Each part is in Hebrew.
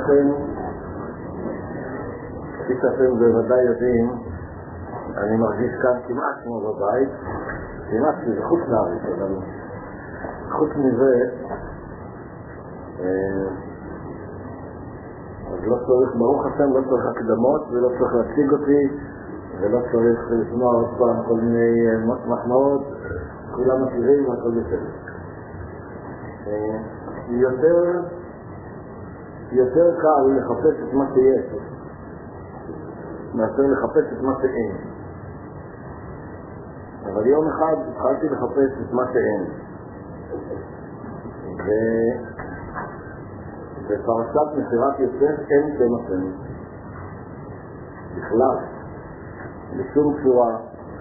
לכן, כפי שאתם בוודאי יודעים, אני מרגיש כאן כמעט כמו בבית, כמעט שזה חוץ לארץ, אבל חוץ מזה, אז לא צריך, ברוך השם, לא צריך הקדמות ולא צריך להציג אותי ולא צריך לשמוע עוד פעם כל מיני מחמאות, כולם מכירים והכל בסדר. יותר קל לחפש את מה שיש מאשר לחפש את מה שאין. אבל יום אחד התחלתי לחפש את מה שאין, ובפרשת מסירת יוסף אין שם השם בכלל, בשום צורה.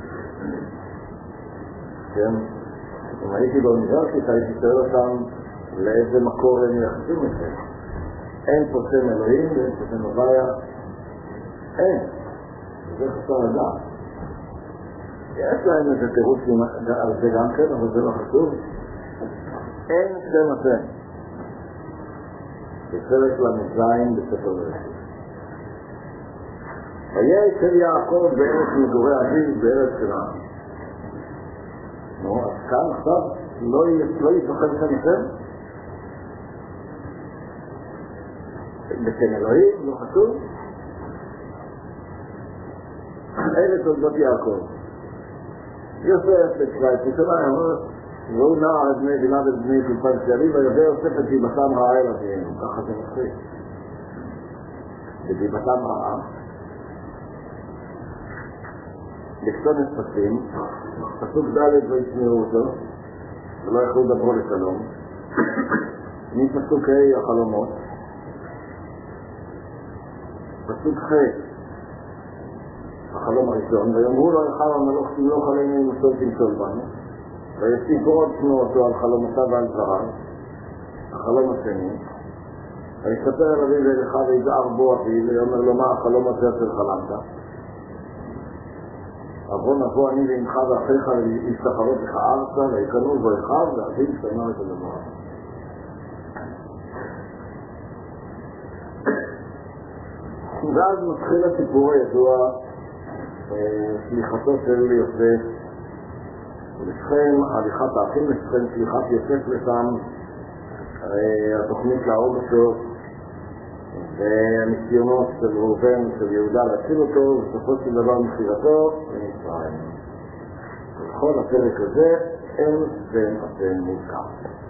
כן? אם הייתי באוניברסיטה הייתי שואל אותם לאיזה מקור הם יחסים את זה. אין פה שם אלוהים ואין פה שם הוויה, אין. זה חסר לדעת. יש להם איזה תירוץ על זה גם כן, אבל זה לא חשוב. אין שם השם. בפרק למזין בספר בראשית. ויהי של יעקב בארץ מגורי אביו בארץ כנען. נו, אז כאן עכשיו לא יתוכן שם השם? בשם אלוהים, לא חשוב? אלה תולדות יעקב. יוסף בצבא את ירושלים, והוא נער את בני בינה ובני כלפן שערים, ויודע יוסף את דיבתם רעה אל אביהם. ככה זה מתחיל. בדיבתם רעה. לכתוב נתפסים, פסוק ד' וישמעו אותו, ולא יכלו לדברו לשלום. מפסוק ה' החלומות. פסוק ח' החלום הראשון, ויאמרו לו יחר המלוך תמלוך עלינו עם מסול תמשול בנו, ויסיפור עוד שמו אותו על חלומותיו ועל דבריו. החלום השני, ויספר אל אביו ואליך ויזער בו אביו, ויאמר לו מה החלום הזה אשר חלמת? נבוא אני ועמך ואחיך להשתחוות לך ארצה, ויקנו בו אחד, ואביו שאמר את הדבר. ואז מתחיל הסיפור הידוע, שליחתו של יוסף לשכם, הליכת האחים לשכם, שליחת יוסף לשם, התוכנית להרוג אותו, והניסיונות של ראובן ושל יהודה להציל אותו, ובסופו של דבר מחירתו למצרים. בכל הפרק הזה אין שם השם מוזכר.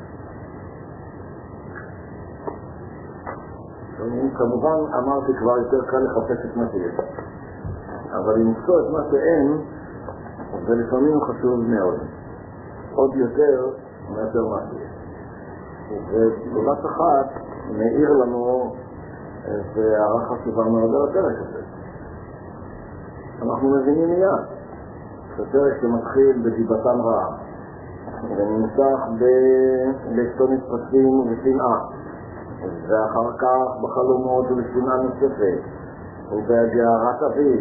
כמובן אמרתי כבר יותר קל לחפש את מה שיש, אבל למצוא את מה שאין זה לפעמים חשוב מאוד, עוד יותר מאשר מה שיש. ובבת אחת מאיר לנו הערה חשובה מאוד על הפרק הזה. אנחנו מבינים מיד שפרק שמתחיל בדיבתם רעה ונמשך בשתו נתפסים ובשנאה, ואחר כך בחלומות ובשנאה נוספת, ובהגערת אביו,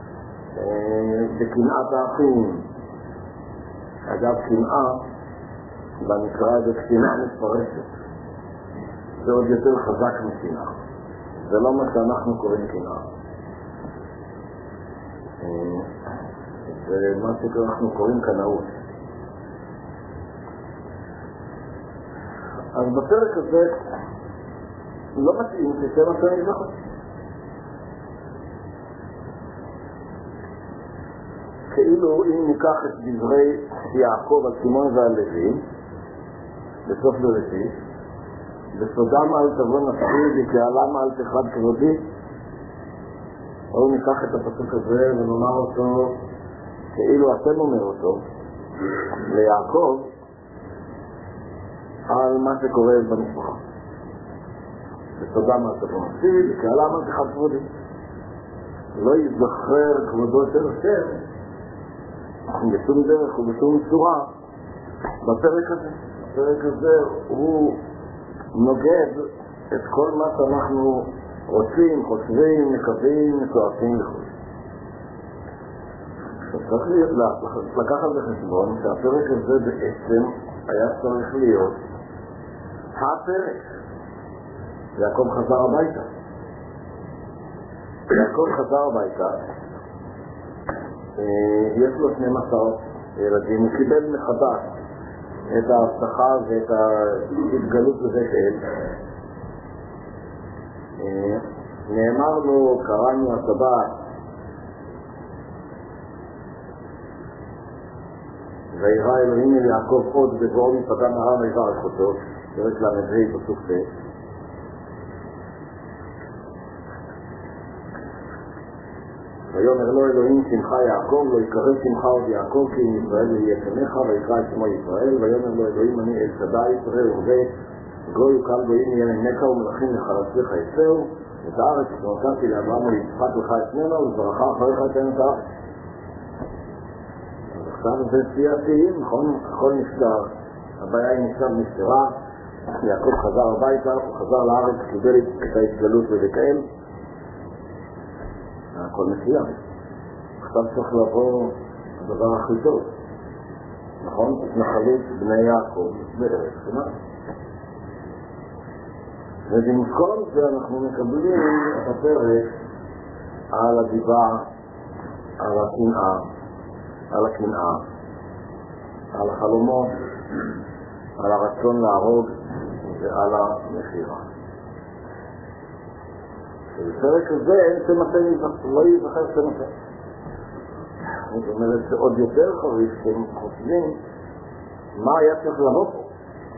בקנאת האחים. אגב, קנאה במקרא זה קנאה מתפרשת, זה עוד יותר חזק משנאה, זה לא מה שאנחנו קוראים קנאה, זה מה שאנחנו קוראים קנאות. אז בפרק הזה לא מתאים ששם השם יזכר. כאילו אם ניקח את דברי יעקב על שמעון ועל לוי בסוף בראשית, בסודם אל תבוא נפשי וקהלם אל תחד כבודי, או ניקח את הפסוק הזה ונאמר אותו כאילו אתם אומר אותו ליעקב על מה שקורה במשפחה. בסודם אל תבוא נפשי וקהלם אל תחד כבודי, לא יזכר כבודו של השם בשום דרך ובשום צורה בפרק הזה. הפרק הזה הוא נוגד את כל מה שאנחנו רוצים, חושבים, מקווים, מתועפים וכו'. צריך לקחת בחשבון שהפרק הזה בעצם היה צריך להיות הפרק. יעקב חזר הביתה. יעקב חזר הביתה, יש לו 12 ילדים, הוא קיבל מחדש את ההבטחה ואת ההתגלות בבית אל. נאמר לו, קראנו השבת, וירא אלוהים אל יעקב עוד בבואו מפדם הרם ויברך אותו, פרק ל"ה פסוק ב'. ויאמר לו אלוהים שמך יעקב, לא יקרא שמך עוד יעקב, כי אם ישראל יהיה שמך, ויקרא את שמו ישראל. ויאמר לו אלוהים אני אל שדי ישראל ובא גוי וקל גויים יהיה ממך ומלכים לחלצך יצאו, את הארץ שנתתי לאברהם וליצחק לך את ממנה ולברכה אחריך אתן את הארץ. אז עכשיו זה סייעתיים, נכון? הכל נפטר, הבעיה היא נפטרה, יעקב חזר הביתה, הוא חזר לארץ, קיבל את ההתגלות בבית אל, הכל מסוים. עכשיו צריך לבוא הדבר הכי טוב, נכון? התנחלות בני יעקב בארץ כנען. ובמקום זה אנחנו מקבלים את הפרק על הדיבה, על הקנאה, על החלומות, על הרצון להרוג ועל המחירה. בפרק הזה אין סמכם, לא ייזכר סמכם. זאת אומרת שעוד יותר חריף שהם חושבים מה היה צריך לבוא פה.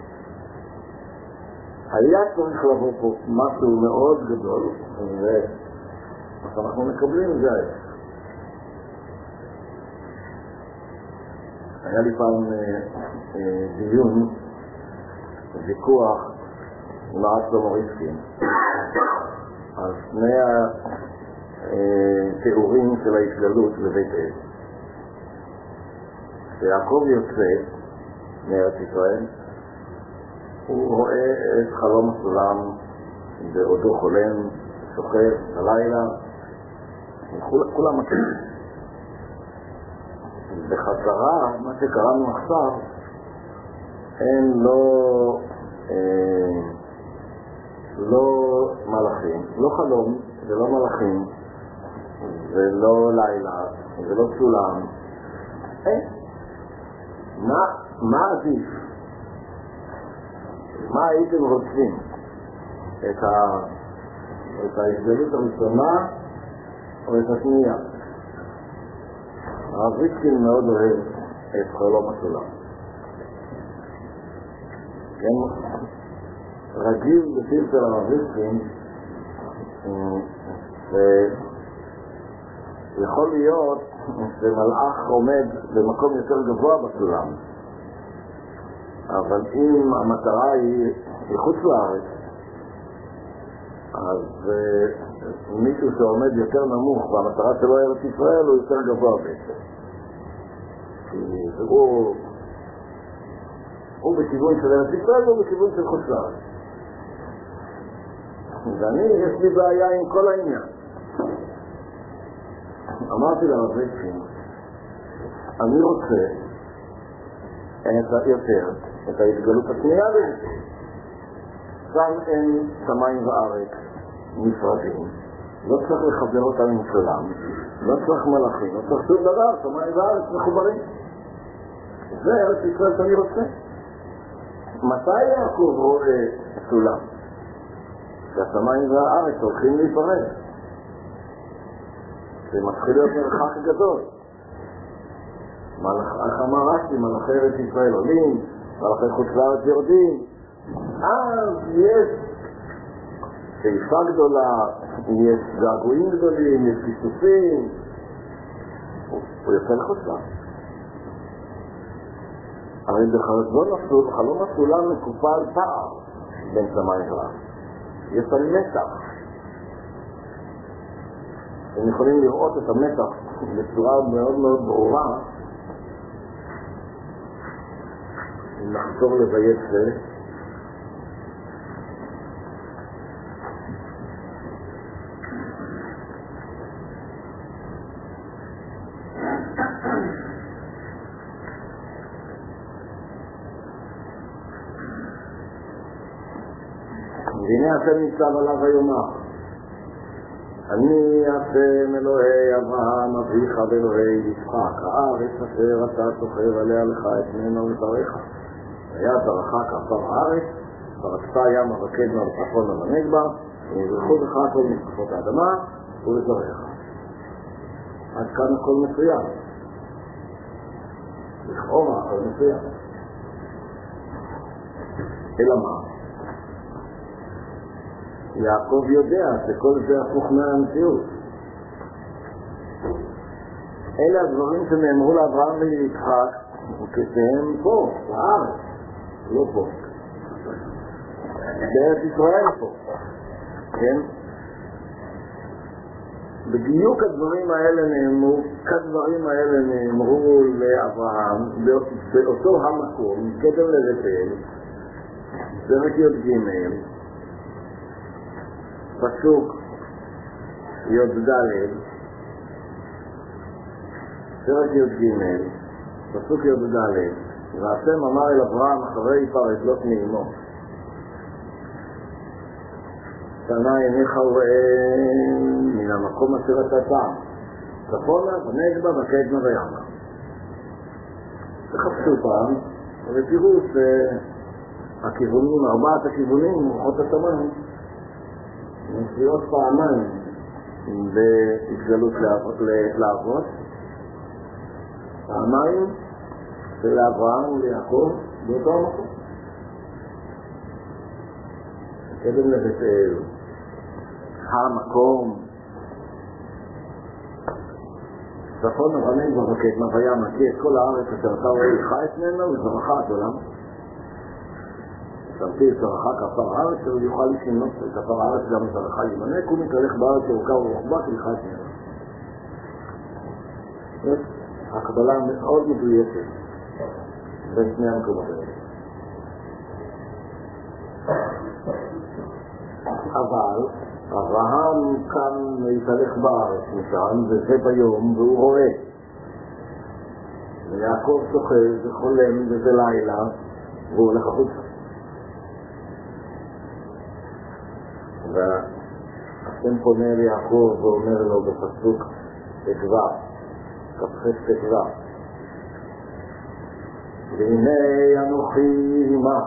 היה צריך לבוא פה משהו מאוד גדול, ומה שאנחנו מקבלים זה היה. היה לי פעם דיון, ויכוח עם האסטו מוריסקין על שני התיאורים של ההתגלות בבית אל. כשיעקב יוצא מארץ ישראל, הוא רואה את חלום הסולם בעודו חולם, שוכב בלילה, כולם מכירים. בחזרה, מה שקראנו עכשיו, אין לא מלאכים, לא חלום ולא מלאכים ולא לילה ולא סולם. מה עדיף? מה הייתם רוצים? את ההתגלות הראשונה או את השנייה? הרב ריסקין מאוד אוהב את חלום הסולם. כן, רגיל בשביל של הרב ריסקין שיכול להיות שמלאך עומד במקום יותר גבוה בסולם, אבל אם המטרה היא מחוץ לארץ, אז מישהו שעומד יותר נמוך והמטרה שלו ארץ ישראל הוא יותר גבוה בעצם. כי הוא בכיוון של ארץ ישראל והוא בכיוון של חוץ לארץ. ואני, יש לי בעיה עם כל העניין. אמרתי לרב ריסקין, אני רוצה את ההתגלות השנייה בזה. שם אין שמיים וארץ נפרדים, לא צריך לחבר אותם עם סולם, לא צריך מלאכים, לא צריך שום דבר, שמיים וארץ מחוברים. זה ארץ ישראל שאני רוצה. מתי יעקב רואה סולם? שהשמיים והארץ הולכים להיפרד. זה מתחיל להיות מרחק גדול. איך אמר רש"י, מלאכי ארץ ישראל עולים, מלאכי חוץ לארץ יורדים. אז יש שאיפה גדולה, יש געגועים גדולים, יש פיסופים. הוא יוצא לחוץ לארץ. הרי בחלום הסולם מקופל פער בין שמיים וארץ. יש כאן מתח. הם יכולים לראות את המתח בצורה מאוד מאוד ברורה. אם נחזור לבייץ זה, והנה השם ניצב עליו ויאמר, אני השם אלוהי אברהם אביך ואלוהי יצחק, הארץ אשר אתה סוחר עליה לך את ממנה ולזרעך. היה זרעך כעפר הארץ, פרצת ימה וקדמה וצפונה ונגבה, ויזרחו לך כל משפחות האדמה ולזרעך. עד כאן הכל מצוין. לכאורה הכל מצוין. אלא מה? יעקב יודע שכל זה הפוך מהמציאות. אלה הדברים שנאמרו לאברהם וליצחק כשהם פה, בארץ, לא פה. בארץ ישראל פה. כן? בדיוק הדברים האלה נאמרו, כדברים האלה נאמרו לאברהם באותו המקום, קדם לבית-אל, פרק י"ג, פסוק י"ד, פרק י"ג, פסוק י"ד, והשם אמר אל אברהם אחרי יפרט לוט מאמו, פנה עיניך וראה מן המקום אשר אתה שם, צפונה ונגבה וקדמה וימה. תחפשו פעם ותראו שהכיוונים, ארבעת הכיוונים, רוחות השמיים, מופיעות פעמיים בהתגלות לאבות, פעמיים של אברהם וליעקב באותו המקום. קדם לבית-אל, המקום, צפון ונגבה וקדמה וימה, כי את כל הארץ אשר אתה רואה לך את ממנה וזרעך עד עולם. שמתי את זרעך כעפר הארץ, הוא יוכל לשנות את כעפר הארץ גם זרעך ימנק, ומתהלך בארץ ארוכה ורוחבה כי לך את ממנה. יש הקבלה מאוד מדויקת בין שני המקומות האלה. אבל אברהם כאן להתהלך בארץ משם, וזה ביום, והוא רואה. ויעקב שוכב וחולם וזה לילה, והוא הולך החוצה. והשם פונה ליעקב ואומר לו בפסוק תקווה, כ"ח תקווה, והנה אנוכי עמך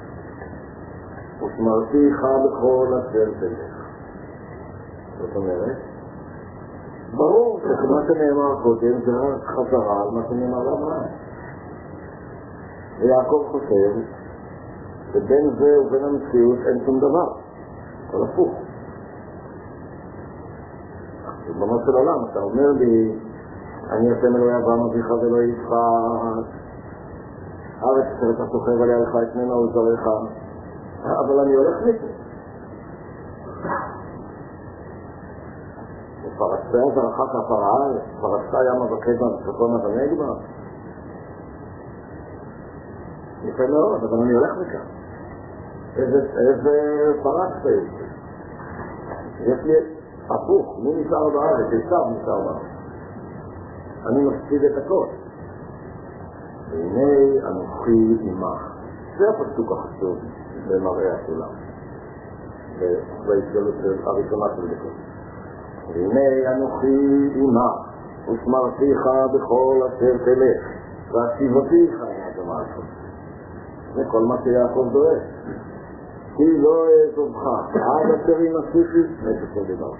ושמרתיך בכל אשר תלך. זאת אומרת, ברור שמה שנאמר קודם זה רק חזרה על מה שנאמר לאברהם. ויעקב חושב שבין זה ובין המציאות אין שום דבר, כל הפוך. במה של עולם, אתה אומר לי, אני השם אלוהי אברהם אביך ואלוהי יצחק, הארץ אשר אתה סוחר עליה לך את ממנה ולזרעך, אבל אני הולך מזה. ופרצת זרעך כעפר הארץ, פרצת ימה וקדמה וצפונה ונגבה. יפה מאוד, אבל אני הולך מכאן. איזה פרצת יש לי הפוך, מי נשאר בארץ? עשיו נשאר בארץ. אני מפסיד את הכל. והנה אנוכי עמך. זה הפסוק החשוב במראה הסולם, בהתגלות הראשונה של דקות. והנה אנוכי עמך ושמרתיך בכל אשר תלך והשיבתיך עד המעשה. זה כל מה שיעקב דורש. כי לא אעזובך עד אשר ינסיכי נפש לדבר.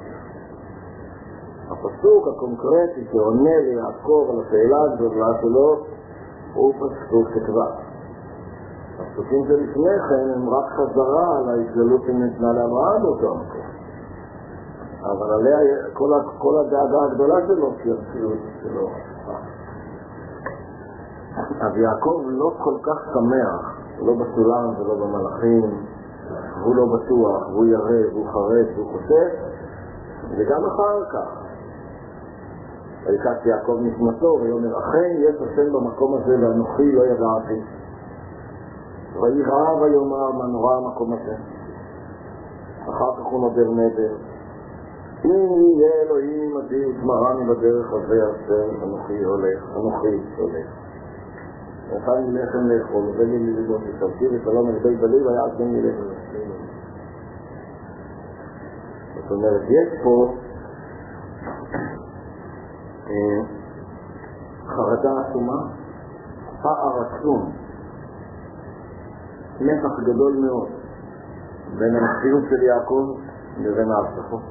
הפסוק הקונקרטי שעונה ליעקב על השאלה הגדולה שלו הוא פסוק תקווה. הפסוקים שלפני כן הם רק חזרה על ההתגלות שניתנה לאברהם באותו המקום. אבל עליה כל הדאגה הגדולה שלו כי המציאות שלו. אז יעקב לא כל כך שמח, לא בסולם ולא במלאכים, הוא לא בטוח, הוא ירא, הוא חרד, הוא חושב, וגם אחר כך. ויקץ יעקב נשמתו ויאמר, אכן יש השם במקום הזה ואנוכי לא ידעתי. וירא ויאמר מה נורא המקום הזה. אחר כך הוא נודר נדר. אם יהיה אלוהים עדי ושמרני בדרך הזה אשר אנוכי הולך. נתן לי לחם לאכול, נתן לי ללבוש ושבתי ושלום על ידי בלי ויעד לי לחם. זאת אומרת, יש פה חרדה עצומה, פער עצום, מתח גדול מאוד בין המציאות של יעקב לבין ההבטחות.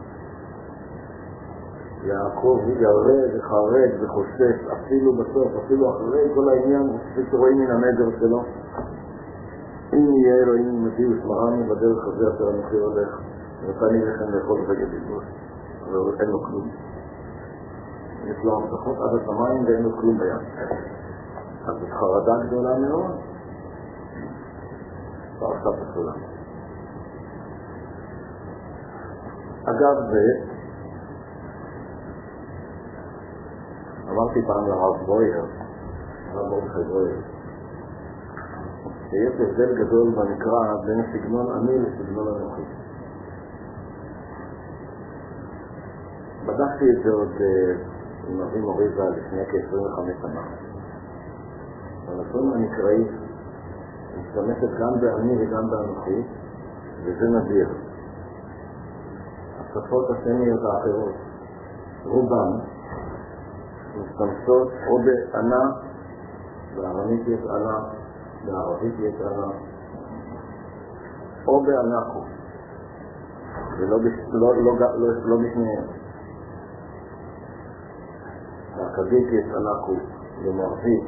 יעקב ירד וחרד וחושש, אפילו בסוף, אפילו אחרי כל העניין שרואים מן הנדר שלו. אם יהיה אלוהים מביא ושמרני בדרך הזה אשר אנוכי הולך, ונתני לכם לאכול רגל לבוש, אבל אין לו כלום. יש לו הבטחות עד השמיים ואין לו כלום ביד. אז יש חרדה גדולה מאוד. פרשת הסולם. אגב זה, אמרתי פעם לרב בויר, הרב מרדכי בויר, שיש הבדל גדול במקרא בין סגנון אני לסגנון אנוכי. בדקתי את זה עוד עם אבי מוריזה לפני כ-25 שנה. הלשון המקראית משתמשת גם באני וגם באנוכי, וזה נדיר. השפות השמיות האחרות, רובן, משתמשות או באנה, בארמית יש אנה, בערבית יש אנה, או באנכו, ולא בשניהם. באכדית יש אנכו, במערבית.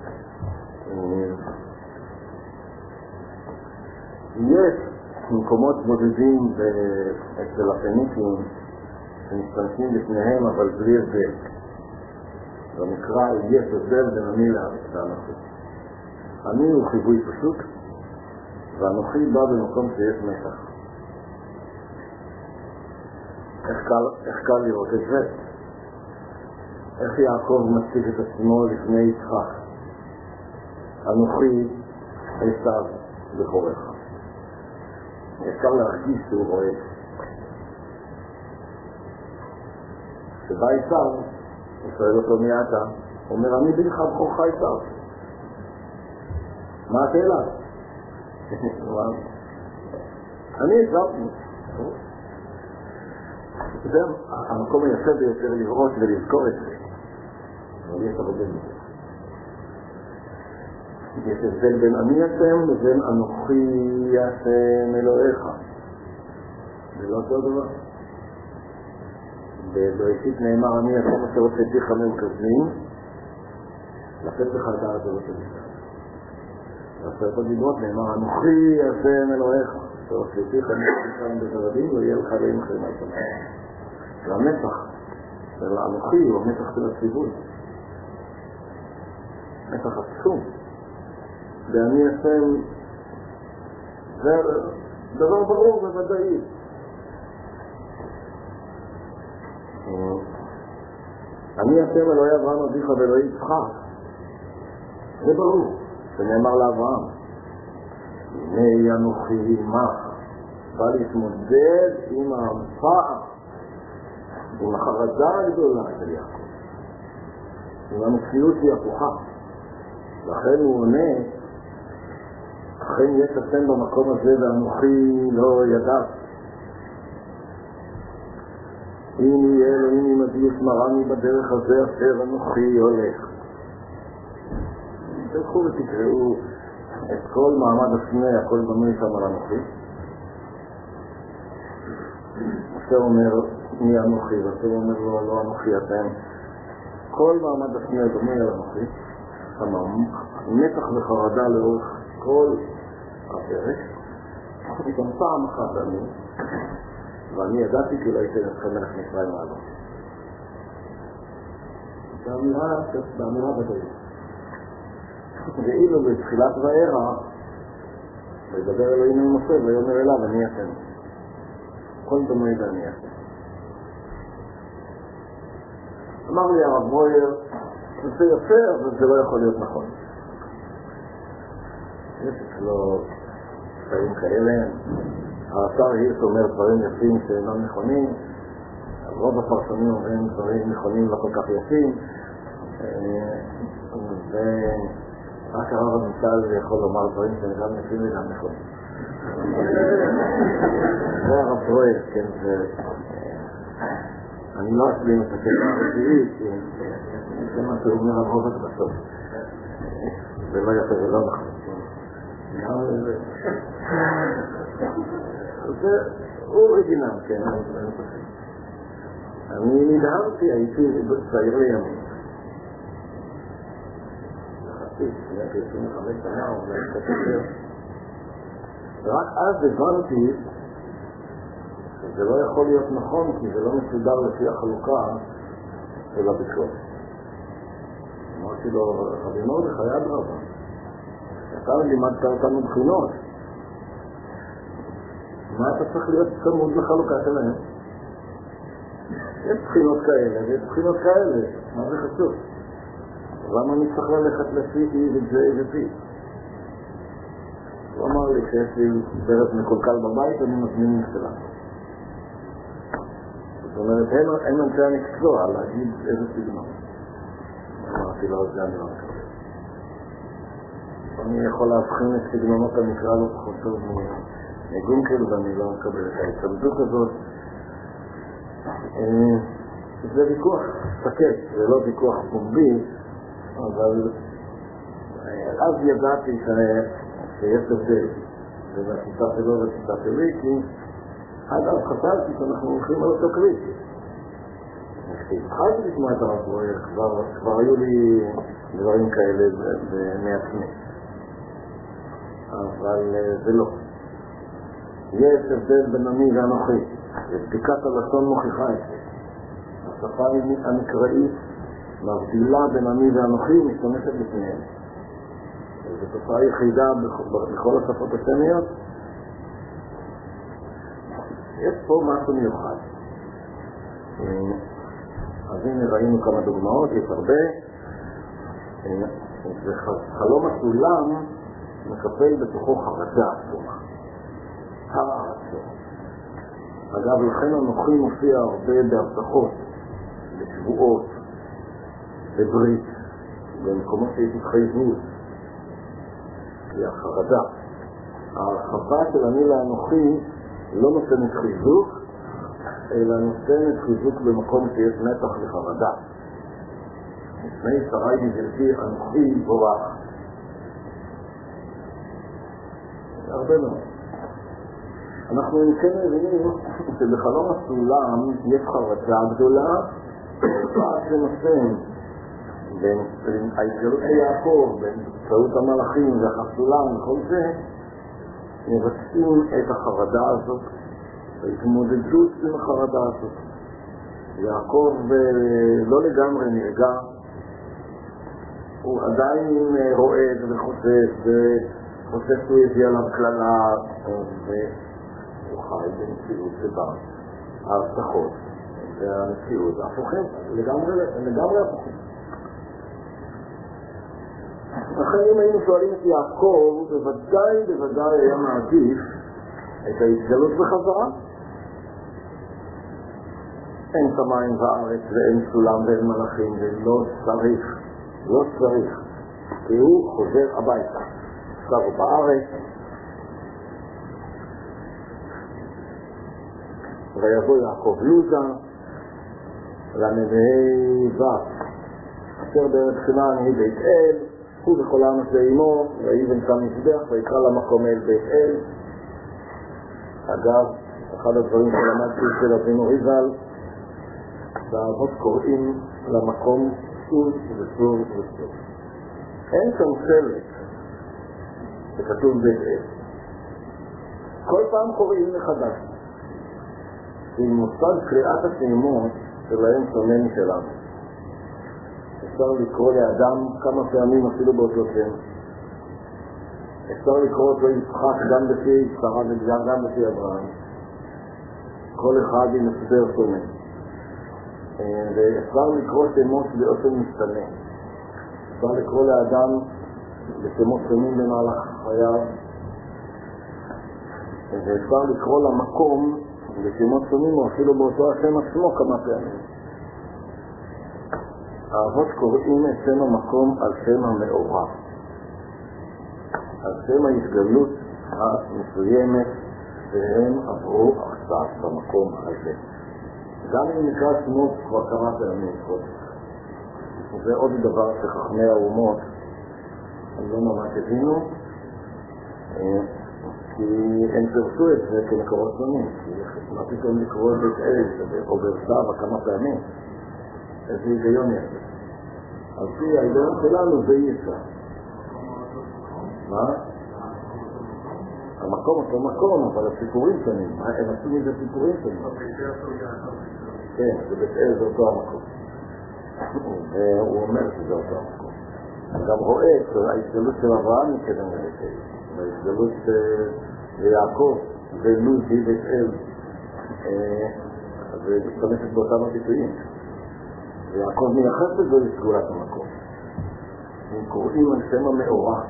יש מקומות בודדים אצל הפניקים שמשתמשים בשניהם, אבל בלי הבדל. במקרא יש הבדל בין אני לאנוכי. אני הוא חיווי פשוט, ואנוכי בא במקום שיש מתח. איך קל לראות את זה? איך יעקב מציג את עצמו לפני יצחק? אנוכי עשיו בכורך. אפשר להרגיש שהוא רואה. כשבא עשיו, הוא שואל אותו מי אתה? הוא אומר, אני בנך בכורך עשיו. מה השאלה? אני עשיו. זה המקום היפה ביותר לראות ולזכור את זה. אבל יש הרבה מזה. יש הבדל בין אני השם לבין אנוכי השם אלוהיך. זה לא אותו דבר. בבראשית נאמר אני השם אשר הוצאתיך ממקדמים, לתת לך את הארץ הזאת לשם. בעשרת הדיברות נאמר אנוכי השם אלוהיך, אשר הוצאתיך ממקדמים בזרדים ויהיה לך עליהם חיים על שמיים. והמתח של האנוכי הוא המתח של הציווי. מתח עצום. ואני השם, זה דבר ברור וודאי. אני השם אלוהי אברהם אביך ואלוהי יצחק. זה ברור, זה נאמר לאברהם. הנה אנוכי עמך, בא להתמודד עם ההמפעה, עם החרדה הגדולה של יעקב. עם המציאות היא הפוכה. לכן הוא עונה, אכן יש השם במקום הזה ואנוכי לא ידע. אם יהיה אלוהים עמדי ושמרני בדרך הזה אשר אנוכי הולך. תלכו ותקראו את כל מעמד הסנה, הכל בנוי שם על אנוכי. אשר אומר מי אנוכי, ואשר אומר לו לא אנוכי אתם. כל מעמד הסנה בנוי על אנוכי. מתח וחרדה לאורך כל הפרק. פתאום פעם אחת אני, ואני ידעתי כי לא הייתי אתכם מלך מצרים עליו. באמירה בדרך. ואילו בתחילת וערה, וידבר אלוהים עם משה ויאמר אליו אני השם. כל דמוי ואני השם. אמר לי הרב בויר, זה יפה, אבל זה לא יכול להיות נכון. יש לו דברים כאלה. האתר הירש אומר דברים יפים שאינם נכונים, רוב הפרשנים אומרים דברים נכונים לא כל כך יפים, ורק הרב הממשל יכול לומר דברים שגם יפים וגם נכונים. זה הרב בויר, כן, זה... אני לא אשלים את הקטע הרביעי, כי זה מה שאומר על רובד בסוף. זה לא יפה ולא נכון. זה אוריגינל, כן. אני נדהמתי, הייתי צעיר לימים. לפני 25 שנה, אולי קצת יותר. רק אז הבנתי שזה לא יכול להיות נכון, כי זה לא מסודר לפי החלוקה של הביקורת. אמרתי לו, רבי מרדכי, אדרבה, אתה לימדת אותנו בחינות. מה אתה צריך להיות צמוד לחלוקה שלהם? יש בחינות כאלה ויש בחינות כאלה, מה זה חשוב? למה אני צריך ללכת לפי E ו-J ו-P? הוא אמר לי שיש לי ברת מקולקל בבית, אני מזמין משלה. זאת אומרת, אין אנשי המקצוע להגיד איזה סגנון. אמרתי לו, זה אני לא מקבל. אני יכול להבחין את סגנונות המקרא לא פחות טוב מגונקל, ואני לא מקבל את ההצמדות הזאת. זה ויכוח סקט, זה לא ויכוח פומבי, אבל אז ידעתי שיש הבדל בין השיטה שלו והשיטה שלי, כי עד אז חשבתי שאנחנו הולכים על אותו כביש. כשהתחלתי לשמוע את הרב ברויר, כבר היו לי דברים כאלה מעצמי. אבל זה לא. יש הבדל בין אני ואנוכי. בדיקת הלשון מוכיחה את זה. השפה המקראית מבדילה בין אני ואנוכי ומשתמשת לפניהם. זו תופעה יחידה בכל השפות השמיות. יש פה משהו מיוחד. אז הנה ראינו כמה דוגמאות, יש הרבה. וחלום הסולם מקפל בתוכו חרדה עצומה. אגב, לכן אנוכי מופיע הרבה בהבטחות, בשבועות, בברית, במקומות שיש התחייבות. כי החרדה, ההרחבה של אני לאנוכי לא נותנת חיזוק, אלא נותנת חיזוק במקום שיש מתח לחרדה. לפני שרי בגלתי אנוכי בורח. הרבה מאוד. אנחנו כן מבינים שבחלום הסולם יש חרדה גדולה, ואז שנושאים בין ההתגלות ליעקב, בין צעות המלאכים והסולם וכל זה, מבצעים את החרדה הזאת, ההתמודדות עם החרדה הזאת. יעקב לא לגמרי נרגע, הוא עדיין רועד וחושב שהוא הביא עליו כללה, והוא חי במציאות שבה ההבטחות והמציאות הפוכים, לגמרי הפוכים. לכן אם היינו שואלים את יעקב, בוודאי היה מעדיף את ההתגלות בחזרה. אין שמיים וארץ ואין סולם ואין מלאכים, ולא צריך, כי הוא חוזר הביתה. עכשיו הוא בארץ, ויבוא יעקב לוזה לנביאי בת, אשר בארץ כנען היא בית אל, הוא וכל העם אשר עמו, ויבן שם מזבח ויקרא למקום אל בית אל. אגב, אחד הדברים שלמדתי של אבינו ריזל, והאבות קוראים למקום שוב ושוב ושוב. אין שם שלט שכתוב בית אל. כל פעם קוראים מחדש. עם מושג קריאת השמות שלהם שונה משלנו. אפשר לקרוא לאדם כמה פעמים אפילו באותו שם. אפשר לקרוא אותו יצחק גם בפי שרה וגם בפי אברהם. כל אחד עם הסבר שונה. ואפשר לקרוא שמות באופן משתנה. אפשר לקרוא לאדם בשמות שונים במהלך חייו. ואפשר לקרוא למקום בשמות שונים או אפילו באותו השם עצמו כמה פעמים. האבות קוראים את שם המקום על שם המאורע, על שם ההתגלות המסוימת שהם עברו עכשיו במקום הזה. גם אם נקרא שמות כבר כמה פעמים קודם. זה עוד דבר שחכמי האומות הם לא ממש הבינו, כי הם פרסו את זה כמקורות שונים, כי מה פתאום לקרוא את אל או ברסבה כמה פעמים, איזה היגיון יש. על פי ההיגיון שלנו זה אי אפשר. מה? המקום אותו מקום, אבל הסיפורים שונים, הם עשו מזה סיפורים שונים. כן, זה בית אל זה אותו המקום. והוא אומר שזה אותו המקום. הוא גם רואה את ההתגלות של אברהם מקדם לבית אל. וההתגלות של יעקב ולוז היא בית אל. אז היא משתמשת באותם הביטויים. ויעקב מייחס את זה לסגולת המקום. הם קוראים על שם המאורה.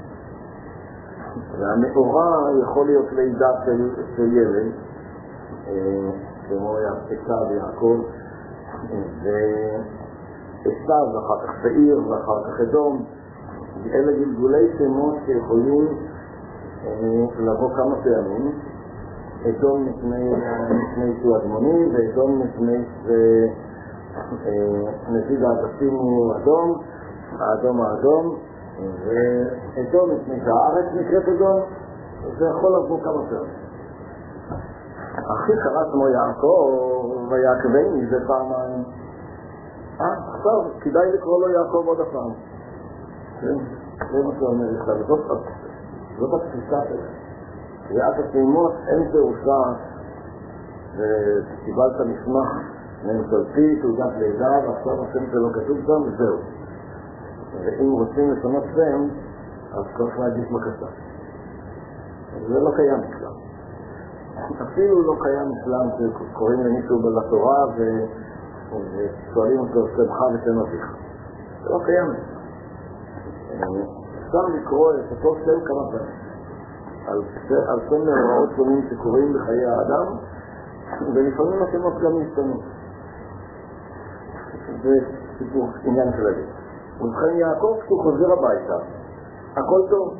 והמאורה יכול להיות לידה של ילד, כמו עשיו ויעקב, ועשיו ואחר כך שעיר ואחר כך אדום. אלה גלגולי שמות שיכולים לבוא כמה פעמים. אדום מפני שהוא אדמוני, ואדום מפני נזיד העדפים הוא אדום, האדום, ואדום מפני שהארץ נקראת אדום, זה יכול לבוא כמה פעמים. אחי קרא שמו יעקב ויעקבני זה פעמיים. עכשיו כדאי לקרוא לו יעקב עוד הפעם. זה מה שאומר לך, זאת התפיסה שלה. ואת הפעימות אין פירושה וקיבלת מסמך ממשלתי, תעודת לידה, ועכשיו השם שלו כתוב שם וזהו. ואם רוצים לשנות שם, אז צריך להגיש בקשה. זה לא קיים בכלל. אפילו לא קיים בכלל שקוראים למישהו בתורה ושואלים אותו שמך ושם אביך. זה לא קיים. אפשר לקרוא את אותו שם כמה פעמים. על שם מאורעות שונים שקוראים בחיי האדם, ולפעמים השמות גם משתנים. זה סיפור עניין של הלב. ובכן יעקב כשהוא חוזר הביתה, הכל טוב.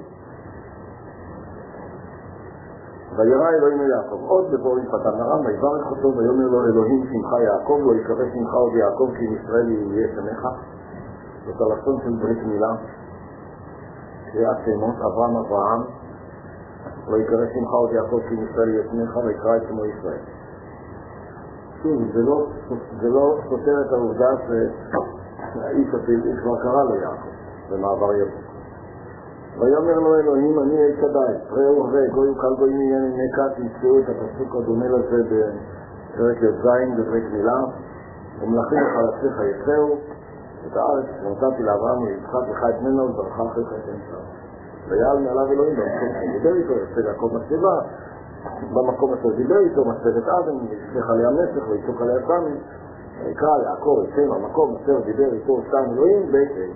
וירא אלוהים יעקב עוד בבוא יפתן הרם, ויברך אותו ויאמר לו אלוהים שמך יעקב, לא יקרא שמך עוד יעקב כי עם ישראל יהיה שמך. זאת הלשון של ברית מילה, קריאת שמות, אברהם, לא יקרא שמך עוד יעקב כי עם ישראל יהיה שמך, ויקרא את שמו ישראל. שוב, זה לא סותר את העובדה שהאיש הפעיל כבר קרא לו יעקב במעבר יבוא. ויאמר לו אלוהים אני אי כדאי, ראו וראה גוי וקל גוי מיין נקע, תמצאו את הפסוק הדומה לזה בפרק י"ז בברית מילה, ומלכים וחלציך יצאו את הארץ ונתתי לאברהם ויצחק לך את ממנו וברך אחיך את עשיו. ויעל מעליו אלוהים במקום שדיבר איתו, יצא יעקב בסביבה, במקום אשר דיבר איתו, מספת אדם, וישלח עליה מסך ויצוק עליה סמי, ויקרא יעקב את שם המקום אשר דיבר איתו שם אלוהים בית אל.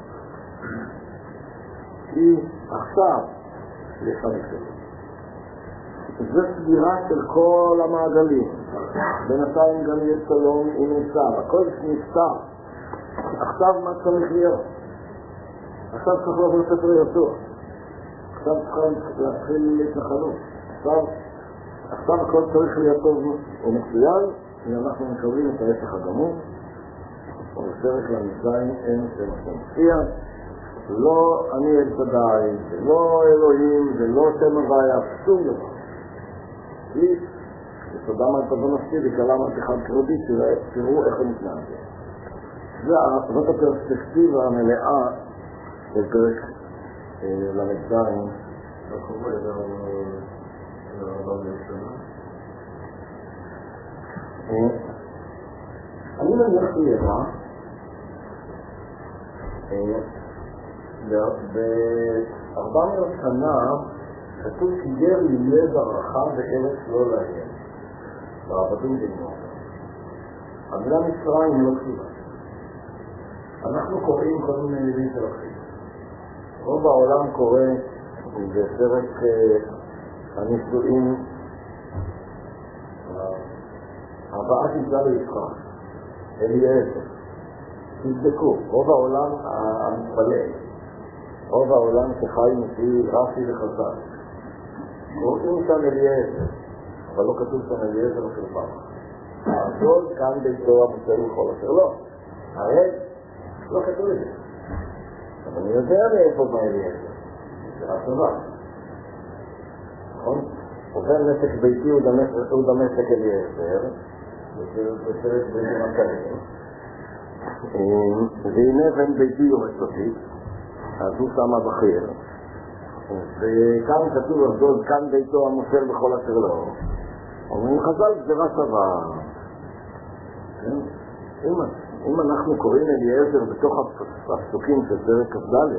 כי עכשיו יש המקום. זו סגירה של כל המעגלים. בינתיים גם יש שלום עם עשיו, הכל נפתר. עכשיו מה צריך להיות? עכשיו צריך לבוא לספר יצוע. עכשיו צריך להתחיל להתנחלות. עכשיו הכל צריך להיות טוב ומצוין, ואנחנו מקבלים את ההפך הגמור. ובפרק ל"ז אין זה מה שמופיע. לא אני אל שדאי, זה לא אלוהים, זה לא שם הוויה, שום דבר. לי, ותודה מה תבוא נפשי וקלם על תחד קרובי, תראו איך הם מתנהגים. זאת הפרספקטיבה המלאה של פרק ל"ז. מה קורה לרבה בשנה? אני מניח לירה ב-400 שנה כתוב שיגר יהיה ברכה בארץ לא להם בעבדים בנו. המילה מצרים לא כתובה. אנחנו קוראים כל מיני מילים של אחים. רוב העולם קורא בפרק הנישואים הבאה תמצא ליצחק אליעזר. תבדקו, רוב העולם המתפלל, רוב העולם שחי לפי רפי וחז"ל קוראים שם אליעזר, אבל לא כתוב שם אליעזר של פרח. העזוז כאן ביתו המוסר בכל אשר לא. הרי לא כתוב את זה. אבל אני יודע מאיפה בא אליעזר. זה רק טובה. נכון? עובר נשק ביתי הוא דמשק אליעזר, ופרק ביתי מנכ"לים. והנה בן ביתי יורש אותי, אז הוא שמה בחיר. וכאן כתוב עזוז כאן ביתו המוסר בכל אשר לא. אומרים חז"ל גזירה שווה. אם אנחנו קוראים אליעזר בתוך הפסוקים של פרק כ"ד,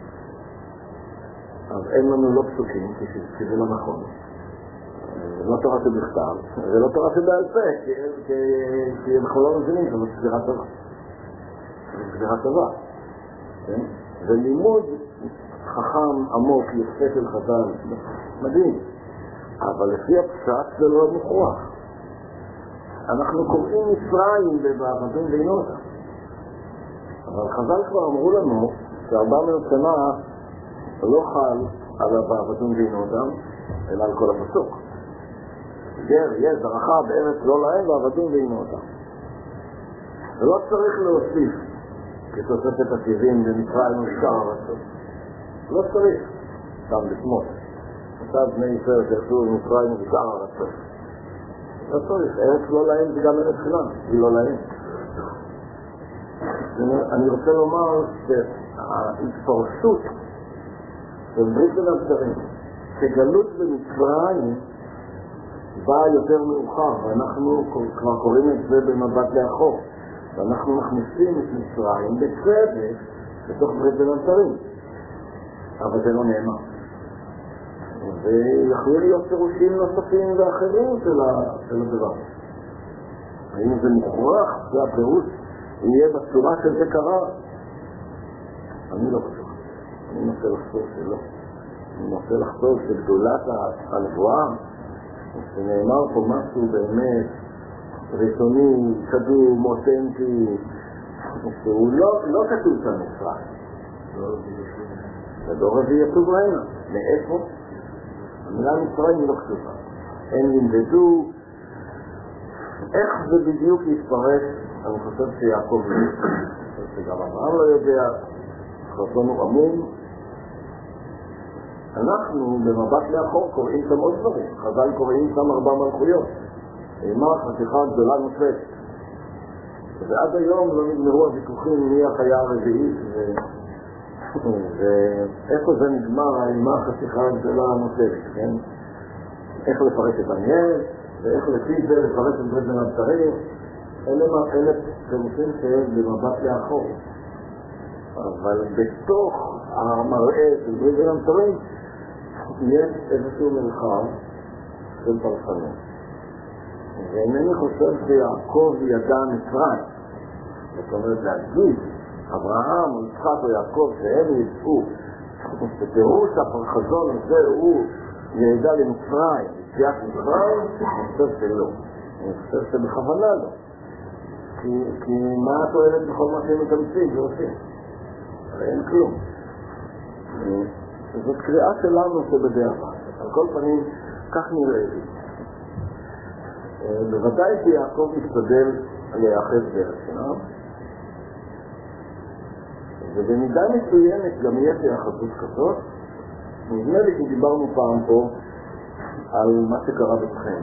אז אין לנו לא פסוקים, כי זה לא נכון. זה לא תורה שבכתב, זה לא תורה שבעל פה, כי אנחנו לא מבינים שזו גזירה טובה. זו גזירה טובה. זה לימוד חכם עמוק, יפה של חז"ל, מדהים. אבל לפי הפשט זה לא מוכרח. אנחנו קוראים מצרים בעבדים וינותה. אבל חז"ל כבר אמרו לנו ש400 שנה לא חל על בעבדים וינותה, אלא על כל הפסוק. יש זרחה בארץ לא להם בעבדים וינותה. ולא צריך להוסיף כתוספת הטבעים במצרים ובשאר הרצון. לא צריך. סתם לשמות. עכשיו בני ישראל שירצו במצרים ובשאר הרצון. לא צריך, ארץ לא להם זה גם ארץ שלנו, היא לא להם. אני רוצה לומר שההתפרשות של ברית הנבצרים, שגלות במצרים באה יותר מאוחר, ואנחנו כבר קוראים את זה במבט לאחור, ואנחנו מכניסים את מצרים בצדק בתוך ברית הנבצרים, אבל זה לא נאמר. ויכולים להיות פירושים נוספים ואחרים של הדבר. האם זה מוכרח, זה הפירוש, יהיה בצורה של זה קרה? אני לא חושב. אני מנסה לחשוב שלא. אני מנסה לחשוב שגדולת הנבואה, שנאמר פה משהו באמת ראשוני, קדום, אותנטי, שהוא לא כתוב שם מצרים. בדור הזה יצוב רעינה. מאיפה? המילה מצרים לא כתובה. הם נמדדו איך זה בדיוק יתפרש. אני חושב שיעקב לא יודע. אני חושב שגם אברהם לא יודע. חזון הוא עמום. אנחנו במבט לאחור קוראים שם עוד דברים. חז"ל קוראים שם 4 מלכויות. אימה חתיכה גדולה נוספת. ועד היום לא נגמרו הוויכוחים מי החיה הרביעית ואיפה זה נגמר האימה חתיכה גדולה נוספת, כן? איך לפרש את דניאל ואיך לפי זה לפרש את ברית הנבצרים. אלה פירושים שהם במבט לאחור. אבל בתוך המראה של ברית הנבצרים יש איזשהו מרחב של פרשנות. ואינני חושב שיעקב ידע מצרים. זאת אומרת להגיד אברהם או יצחק או יעקב שהם ידעו שפירוש החזון הזה הוא ידע למצרים, יציאת מצרים, אני חושב שלא. אני חושב שבכוונה לא. כי מה התועלת בכל מה שהם מתאמצים ועושים? הרי אין כלום. זאת קריאה שלנו שבדרך. על כל פנים, כך נראה לי. בוודאי שיעקב משתדל להיאחז בארץ, ובמידה מסוימת גם יש היאחזות כזאת. נדמה לי שדיברנו פעם פה על מה שקרה בשכם.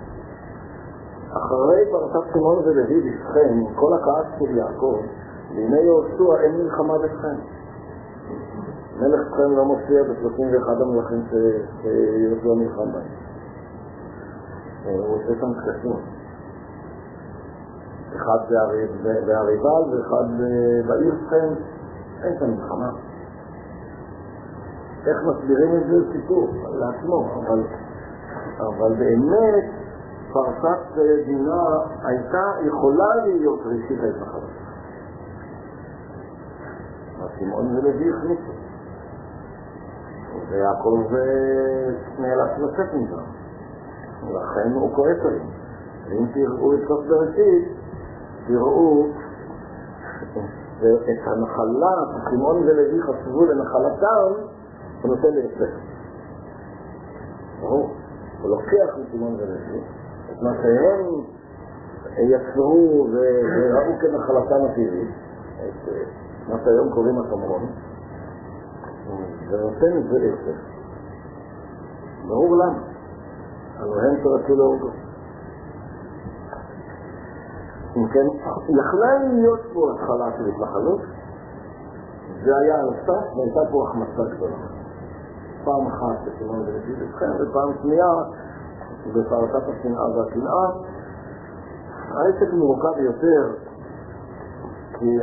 אחרי פרשת שמעון ולוי בשכם, עם כל הכעס של יעקב, בימי יהושע אין מלחמה בשכם. מלך שכם לא מופיע ב-31 המלכים שיהושע מלחם בהם. הוא עושה שם קשיים. אחד בעריבל ואחד בעיר שכם. אין שם מלחמה. איך מסבירים את זה? סיפור לעצמו, אבל באמת פרשת דינה הייתה יכולה להיות ראשית ההתנחלות. שמעון ולוי הכניסו. ויעקב נאלץ לצאת מזה. ולכן הוא כועס עליהם. ואם תראו את סוף בראשית, תראו את הנחלה, שמעון ולוי חשבו לנחלתם, הוא נותן להפך. הוא לוקח משמעון ולוי את מה שהם יצרו וראו כנחלתם הטבעית את מה שהיום קוראים השומרון, ונותן את זה עצב. ברור למה. אבל הם שרצו להורגו. אם כן, יכלה להיות פה התחלה של התנחלות, זה היה הנוסף, והייתה פה החמצה גדולה. פעם אחת בסימן ולפי אתכם, ופעם שנייה בפרשת השנאה והקנאה. העסק מורכב יותר, כי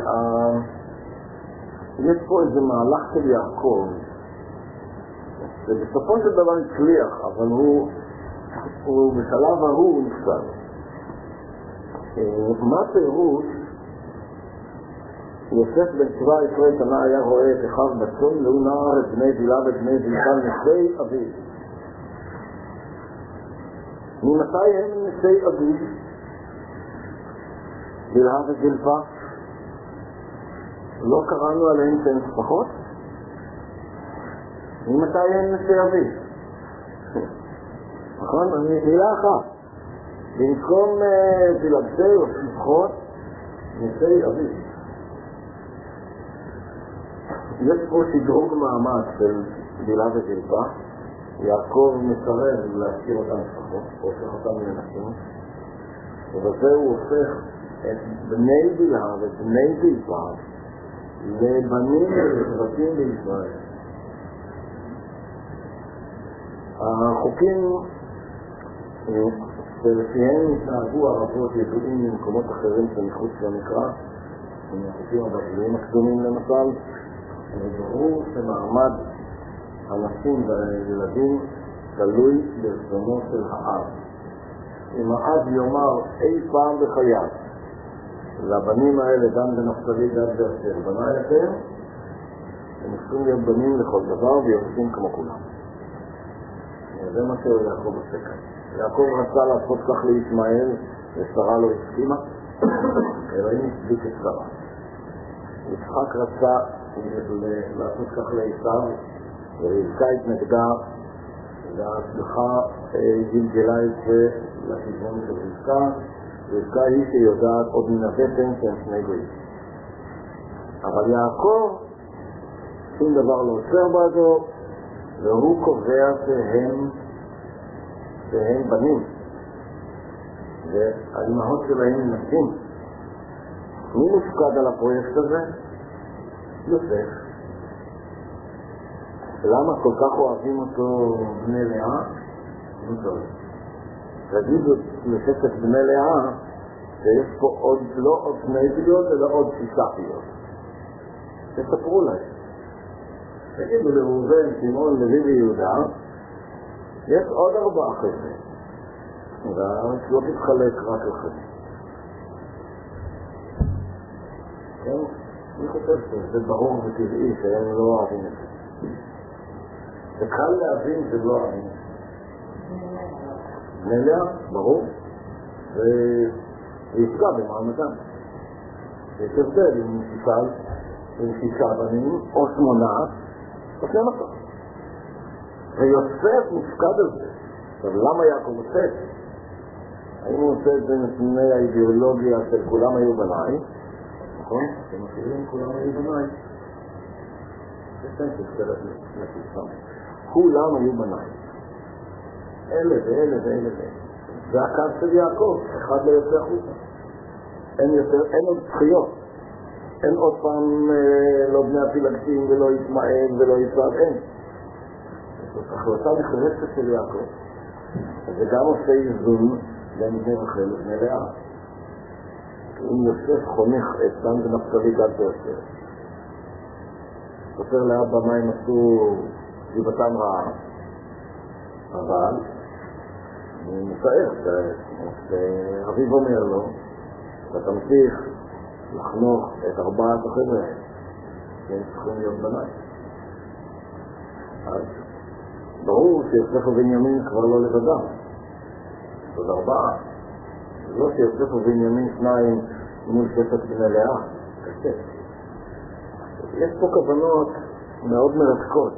יש פה איזה מהלך של יעקב, שבסופו של דבר הצליח, אבל הוא בשלב ההוא נכשל. מה פירוש? יוסף בן 17 שנה היה רואה את אחיו בצאן והוא נער את בני בלהה ובני זלפה נשי אביו. ממתי הם נשי אביו? בלהה וזלפה? לא קראנו עליהם שהם משפחות? ממתי הם נשי אביו? נכון? מילה אחת. במקום בלבשי או משפחות, נשי אביו. יש פה שדרוג מעמד של בלהה וזלפה. יעקב מסרב להשאיר אותם משפחות, הופך אותם לנשים, ובזה הוא הופך את בני בלהה ובני זלפה לבנים ושבטים בישראל. החוקים שלפיהם התנהגו הרבות ידועים ממקומות אחרים שמחוץ למקרא, החוקים הבבליים הקדומים למשל, וברור שמעמד הנשים והילדים תלוי ברצונו של האב. אם האב יאמר אי פעם בחייו לבנים האלה, דן ונפתלי גד ואשר, בניי אתם, הם צריכים להיות בנים לכל דבר ויוצאים כמו כולם. זה מה שיעקב עושה כאן. יעקב רצה לעשות כך לישמעאל, ושרה לא הסכימה, אלוהים הצדיק את שרה. יצחק רצה לעשות כך לעשיו, ורבקה התנגדה, וההצלחה גלגלה את זה לכיוון של רבקה. רבקה היא שיודעת עוד מן הבטן שהם שני גויים. אבל יעקב שום דבר לא עוצר בעדו, והוא קובע שהם בנים, והאימהות שלהם נשים. מי מופקד על הפרויקט הזה? יוסף. למה כל כך אוהבים אותו בני לאה? תגידו לששת בני לאה שיש פה עוד, לא עוד שני פיות, אלא עוד 6 פיות. תספרו להם. תגידו לראובן, שמעון, לוי ויהודה, יש עוד 4 חסד. והארץ לא תתחלק רק על חסד. כן? אני חושב שזה ברור וטבעי שהם לא אוהבים את זה. זה קל להבין שלא אוהבים את זה. בני לאה, ברור, ויפגע במעמדם. יש הבדל עם 6 בנים או 8 או 12. ויוסף מופקד על זה. עכשיו, למה יעקב עושה את זה? האם הוא עושה את זה מפני האידיאולוגיה של כולם היו בניי? נכון? אתם מכירים כולם היו בניי. זה סנטי של הקיסם. כולם היו בניי. אלה ואלה ואלה ואלה. זה הקו של יעקב, אחד לא יוצא החוצה. אין עוד זכיות. אין עוד פעם לא בני הפילגשים ולא ישמעאל ולא יצעד, אין. זאת החלטה נחרצת של יעקב. זה גם עושה איזון בין בני רחל ובני לאה. אם יוסף חונך את דן ונפתלי גד ואשר, סופר לאבא מה הם עשו דיבתם רעה, אבל אני מתאר שאביו אומר לו, אתה תמשיך לחנוך את 4 החבר'ה שהם צריכים להיות בניי. אז ברור שיוסף ובנימין כבר לא לבדם, עוד 4. לא שיוסף ובנימין 2 מול 6 בני לאה, קשה. יש פה כוונות מאוד מרתקות.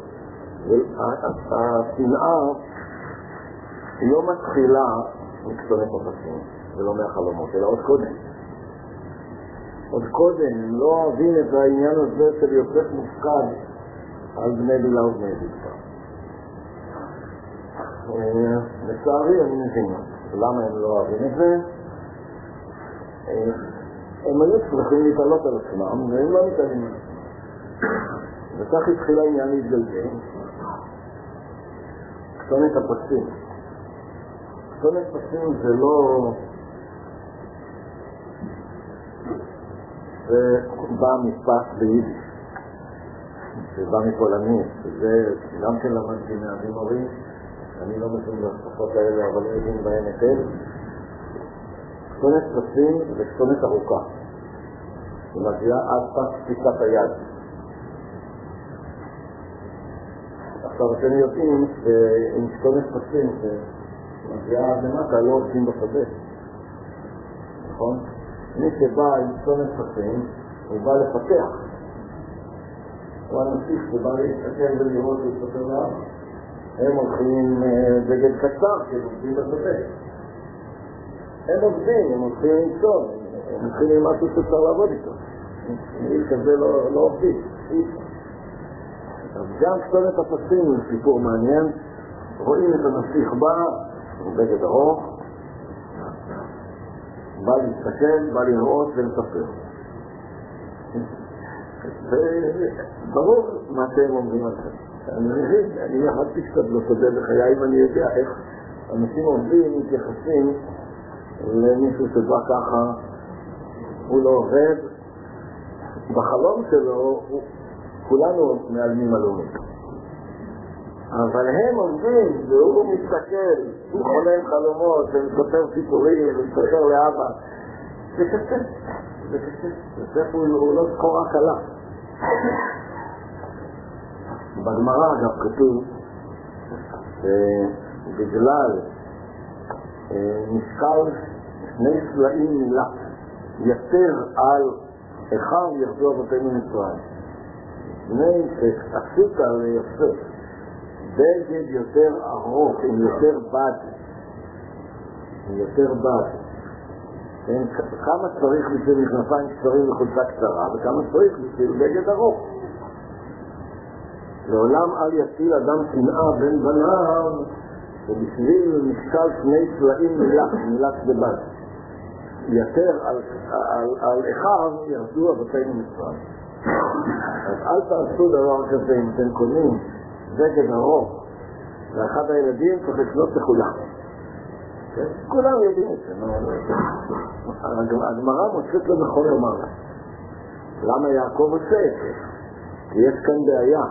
השנאה לא מתחילה מקצוני פרטים, ולא מהחלומות, אלא עוד קודם. עוד קודם, הם לא אוהבים את העניין הזה של יוסף מופקד על בני בלע ובני בלע. לצערי אני מבין למה הם לא אוהבים את זה. הם היו צריכים להתעלות על עצמם, והם לא מתעלים על עצמם. וכך התחיל העניין להתגלגל. כתונת הפסים. כתונת פסים זה לא... זה בא משפט ביידיש. זה בא מפולנית. זה גם כן למדתי מאבים הורים. אני לא מבין בשפות האלה, אבל לא יודעים בהם היטב. כתונת פסים זה כתונת ארוכה. היא מגיעה עד פס תפיסת היד. עכשיו אתם יודעים שעם כתונת פסים שמגיעה עד למטה לא עושים בשדה. נכון? מי שבא עם כתונת פסים הוא בא לפתח. הוא הנסיך שבא להסתכל ולראות ולסתכל לאבא. הם הולכים בגד קצר כי הם עובדים בשדה. הם עובדים, הם הולכים למצוא, הם הולכים עם משהו שצריך לעבוד איתו. מיל כזה לא עובדים. אז גם כתונת הפסים הוא סיפור מעניין. רואים את הנסיך בא, הוא בגד ארוך, בא להסתכל, בא לראות ולספר. וברור מה שהם אומרים על זה. אני מבין, אני יחדתי קצת לסודה בחיי אם אני יודע איך אנשים עובדים, מתייחסים למישהו שבא ככה, הוא לא עובד, בחלום שלו כולנו מעלמים עלומים. אבל הם עובדים והוא מסתכל, הוא חולם חלומות ומספר סיפורים ומספר לאבא. זה קשה, זה קשה, זה הוא לא זכורה קלה. בגמרא אגב כתוב שבגלל משקל שני סלעים מילה יתר על אחד ירדו אבותינו מצרים. בני שעשית ליוסף בגד יותר ארוך עם יותר בד, עם יותר בד. כמה צריך בשביל מכנפיים קצרים וחולצה קצרה וכמה צריך בשביל בגד ארוך. לעולם אל יטיל אדם שנאה בין בניו ובשביל משקל שני סלעים מילת בבד יתר על אחד ירדו אבותינו מצרים. אז אל תעשו דבר כזה אם אתם קונים בגד ארוך ואחד הילדים צריך לקנות לכולם. כולם יודעים את זה. הגמרא מוצאת לו נכון לומר למה יעקב עושה את זה? כי יש כאן בעיה.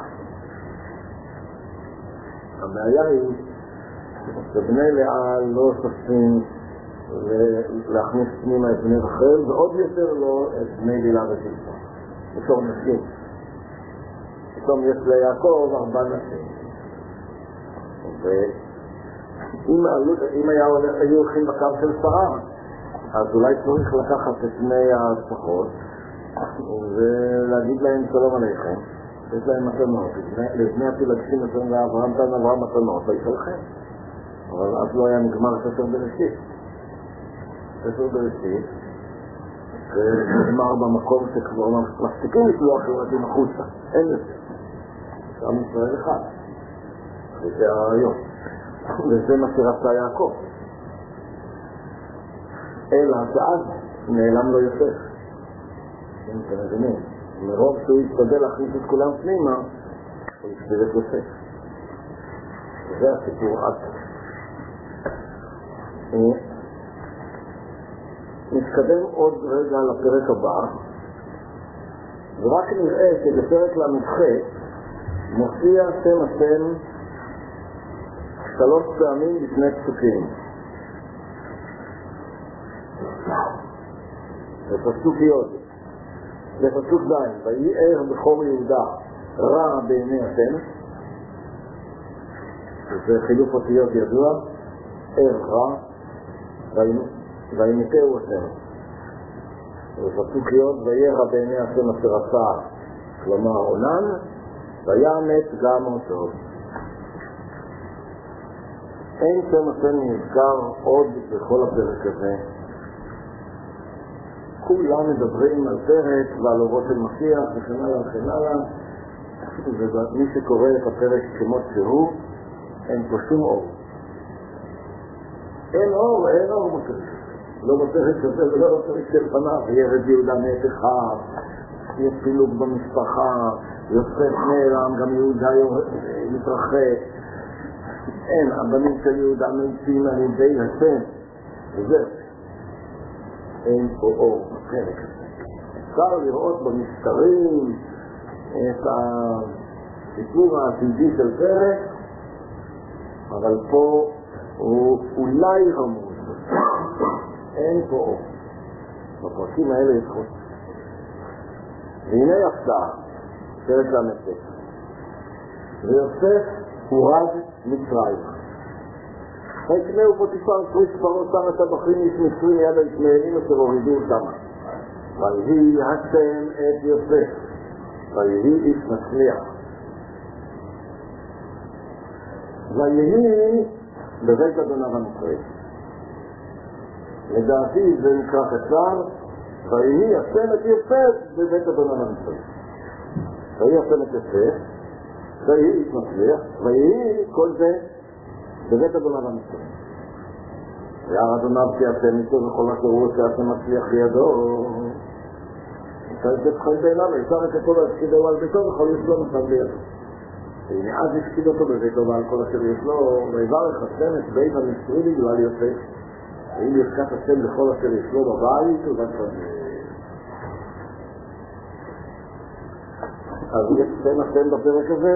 הבעיה היא שבני לאה לא שופטים להכניס פנימה את בני רחל ועוד יותר לא את בני בלהה וזלפה בתור נשים. פתאום יש ליעקב 4 נשים. ואם היו הולכים בקו של שרה אז אולי צריך לקחת את בני השפחות ולהגיד להם שלום עליכם. יש להם מתנות, לבני הפילגשים אתם לאברהם תן אברהם מתנות, לא ישלכם. אבל אז לא היה נגמר ספר בראשית. ספר בראשית, שנגמר במקום שכבר מפסיקים לשלוח ילדים החוצה. אין לזה. שם ישראל אחד. וזה הרעיון. וזה מה שרצה יעקב. אלא שאז נעלם לו יוסף. אם אתם מבינים. מרוב שהוא יתפדל להכניס את כולם פנימה, הוא יסביר את יוסף. וזה הסיפור עד. נתקדם עוד רגע לפרק הבא, ורק נראה שבפרק למ"ח מופיע שם השם 3 פעמים לפני פסוקים. בפסוק י' בפסוק ז' ויהי ער בכור יהודה רע בעיני השם, זה חילוף אותיות ידוע, ער רע וימיתהו השם. בפסוק י' ויהי רע בעיני השם אשר עשה, כלומר עונן, וימת גם אותו. אין שם השם נזכר עוד בכל הפרק הזה, כולם מדברים על פרק ועל אורות של משיח וכן הלאה וכן הלאה. מי שקורא את הפרק כמות שהוא, אין פה שום אור. אין אור בפרק. לא בפרק הזה ולא בפרק של פניו. ירד יהודה מת אחד, יש פילוג במשפחה, יוסף נעלם, גם יהודה מתרחק. אין, הבנים של יהודה מתים על ידי השם. וזה. אין פה אור בפרק הזה. אפשר לראות במסתרים את הסיפור העתידי של פרק, אבל פה הוא אולי רמוז. אין פה אור. בפרקים האלה יש חוץ. והנה הפתעה, פרק למתק. ויוסף הורד מצרים. ויקנהו פוטיפר פריס פרעה שם את הבחרים איש מצרי מיד הישמעאלים אשר הורידו אותם. ויהי השם את יוסף. ויהי איש מצליח. ויהי בבית אדוניו המצרי. לדעתי זה נקרא קצר, ויהי השם את יוסף בבית אדוניו המצרי. ויהי השם את יוסף, ויהי איש מצליח, ויהי כל זה בבית אדוניו המצרי. וירא אדוניו כי השם איתו וכל אשר הוא עושה השם מצליח לידו. יצא את חי בעיניו, יצא את הכל להפקידו על ביתו וכל יש לו מצב לידו. והנה אז הפקיד אותו בביתו ועל כל אשר יש לו, ויברך השם את בית המצרי בגלל יוסף. ואם ישכח השם לכל אשר יש לו בבית ובשדה. אז יש שם השם בפרק הזה.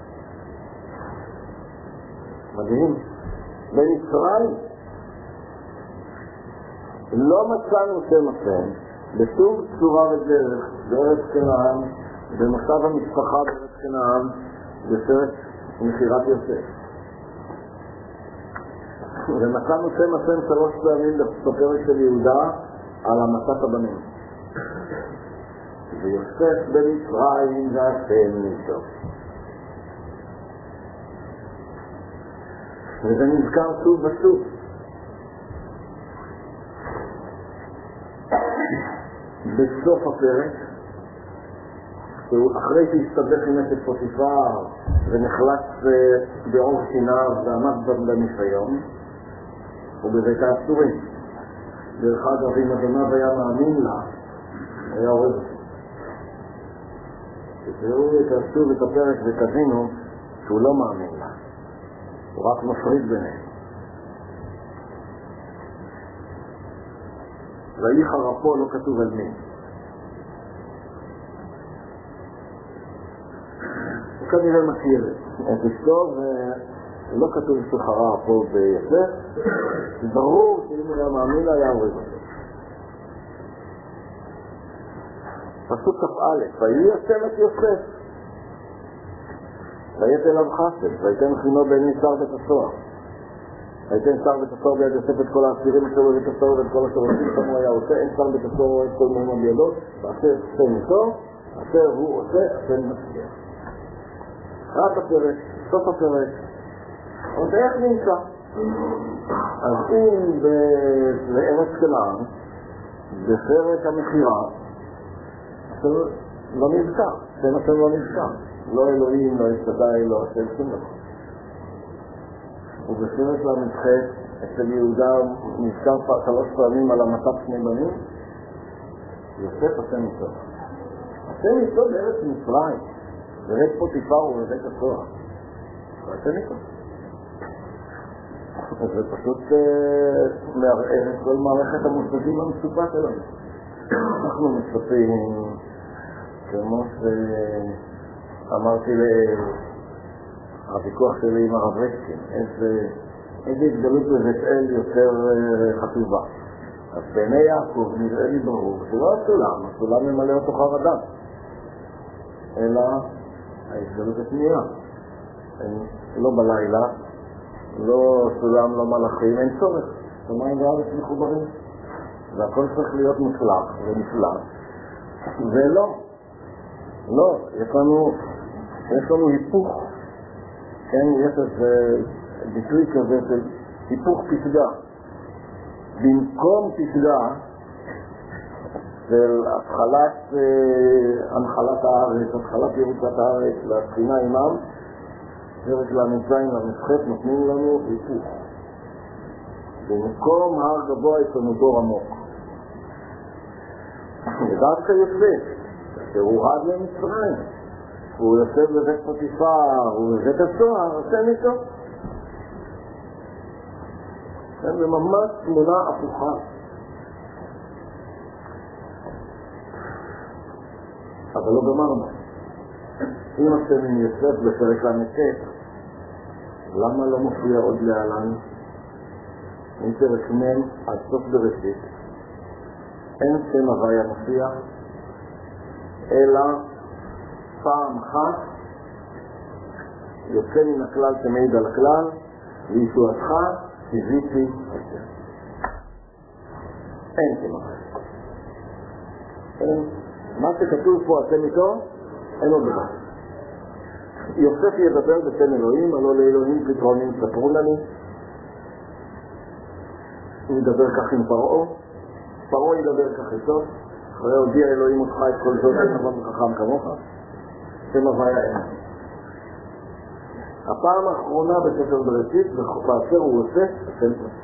מדהים. במצרים לא מצאנו שם השם בשום צורה ודרך בארץ כנען, במושב המשפחה בארץ כנען, בפרק מחירת יוסף. ומצאנו שם השם 3 פעמים בפרק של יהודה על המסת הבנים. ויוסף במצרים והשם ניסו. וזה נזכר שוב ושוב. בסוף הפרק, אחרי שהסתבך עם אשת פוטיפר ונחלץ בעור שיניו ועמד בניסיון, ובבית האסורים. דרך אגב, אם אדוניו היה מאמין לה, היה הורג. תראו את הפרק ותבינו שהוא לא מאמין לה. הוא רק מפריד ביניהם. ויהי חרפו לא כתוב על מי. הוא כנראה מכיר את אשתו ולא כתוב שחרה פה ביוסף. ברור שאם הוא היה מאמין לה היה הורג אותו. פסוק כ"א, ויהי השם את יוסף. ויית אליו חסד, ויתן חינו בין שר בית הסוהר. ויתן שר בית הסוהר ביד יוסף את כל האסירים אשר בבית הסוהר ואת כל אשר עושים כמו היה עושה, אין שר בית הסוהר רואה את כל מהם בידו, ואשר שם איתו, אשר הוא עושה, אשר מצליח. רק הפרק, סוף הפרק, עוד איך נמצא? אז אם בארץ כנען, בפרק המחירה, לא נזכר, שם השם לא נזכר. לא אלוהים, לא אשתדי, לא השם שום דבר. ובפרק למדחק, אצל יהודה נזכר 3 פעמים על המתת 2 בנים, יוסף השם איתו. השם איתו בארץ מצרים, בבית פוטיפר ובבית הסוהר. השם איתו. זה פשוט מערער את כל מערכת המושגים המצופה שלנו. אנחנו מצפים, כמו שאמרתי לוויכוח שלי עם הרב רסקין, איזה התגלות בבית אל יותר חשובה. אז בעיני יעקב נראה לי ברור שלא הסולם, הסולם ממלא אותו חרדה, אלא ההתגלות השנייה. לא בלילה, לא סולם, לא מלאכים, אין צורך. שמיים וארץ מחוברים. והכל צריך להיות מוצלח ונפלא. ולא. לא, יש לנו היפוך. כן, יש איזה ביטוי כזה של היפוך פסגה. במקום פסגה, של התחלת הנחלת הארץ, התחלת ירוצת הארץ, והתחינה עימם, פרק למצאים למסחת נותנים לנו היפוך. במקום הר גבוה יש לנו דור עמוק. ודווקא יוסף, כאשר הוא עד למצרים, הוא יושב בבית פוטיפר, הוא בבית הסוהר, עושה איתו. זה ממש תמונה הפוכה. אבל לא גמרנו. אם אתם עם יוסף בפרק למצאת, למה לא מופיע עוד להלן? אם פרק מם עד סוף בראשית, אין שם הוויה מופיע, אלא פעם אחת יוצא מן הכלל שמעיד על הכלל, וישועתך קיוויתי השם. אין שם הוויה. מה שכתוב פה אתם איתו, אין עוד דבר. יוסף ידבר בשם אלוהים, הלא לאלוהים פתרונים ספרו לנו. הוא ידבר כך עם פרעה, פרעה ידבר כך איתו, אחרי הודיע אלוהים אותך את כל זאת, נבון וחכם כמוך, שם הוויה אין. הפעם האחרונה בספר בראשית, באשר הוא עושה, השם פה.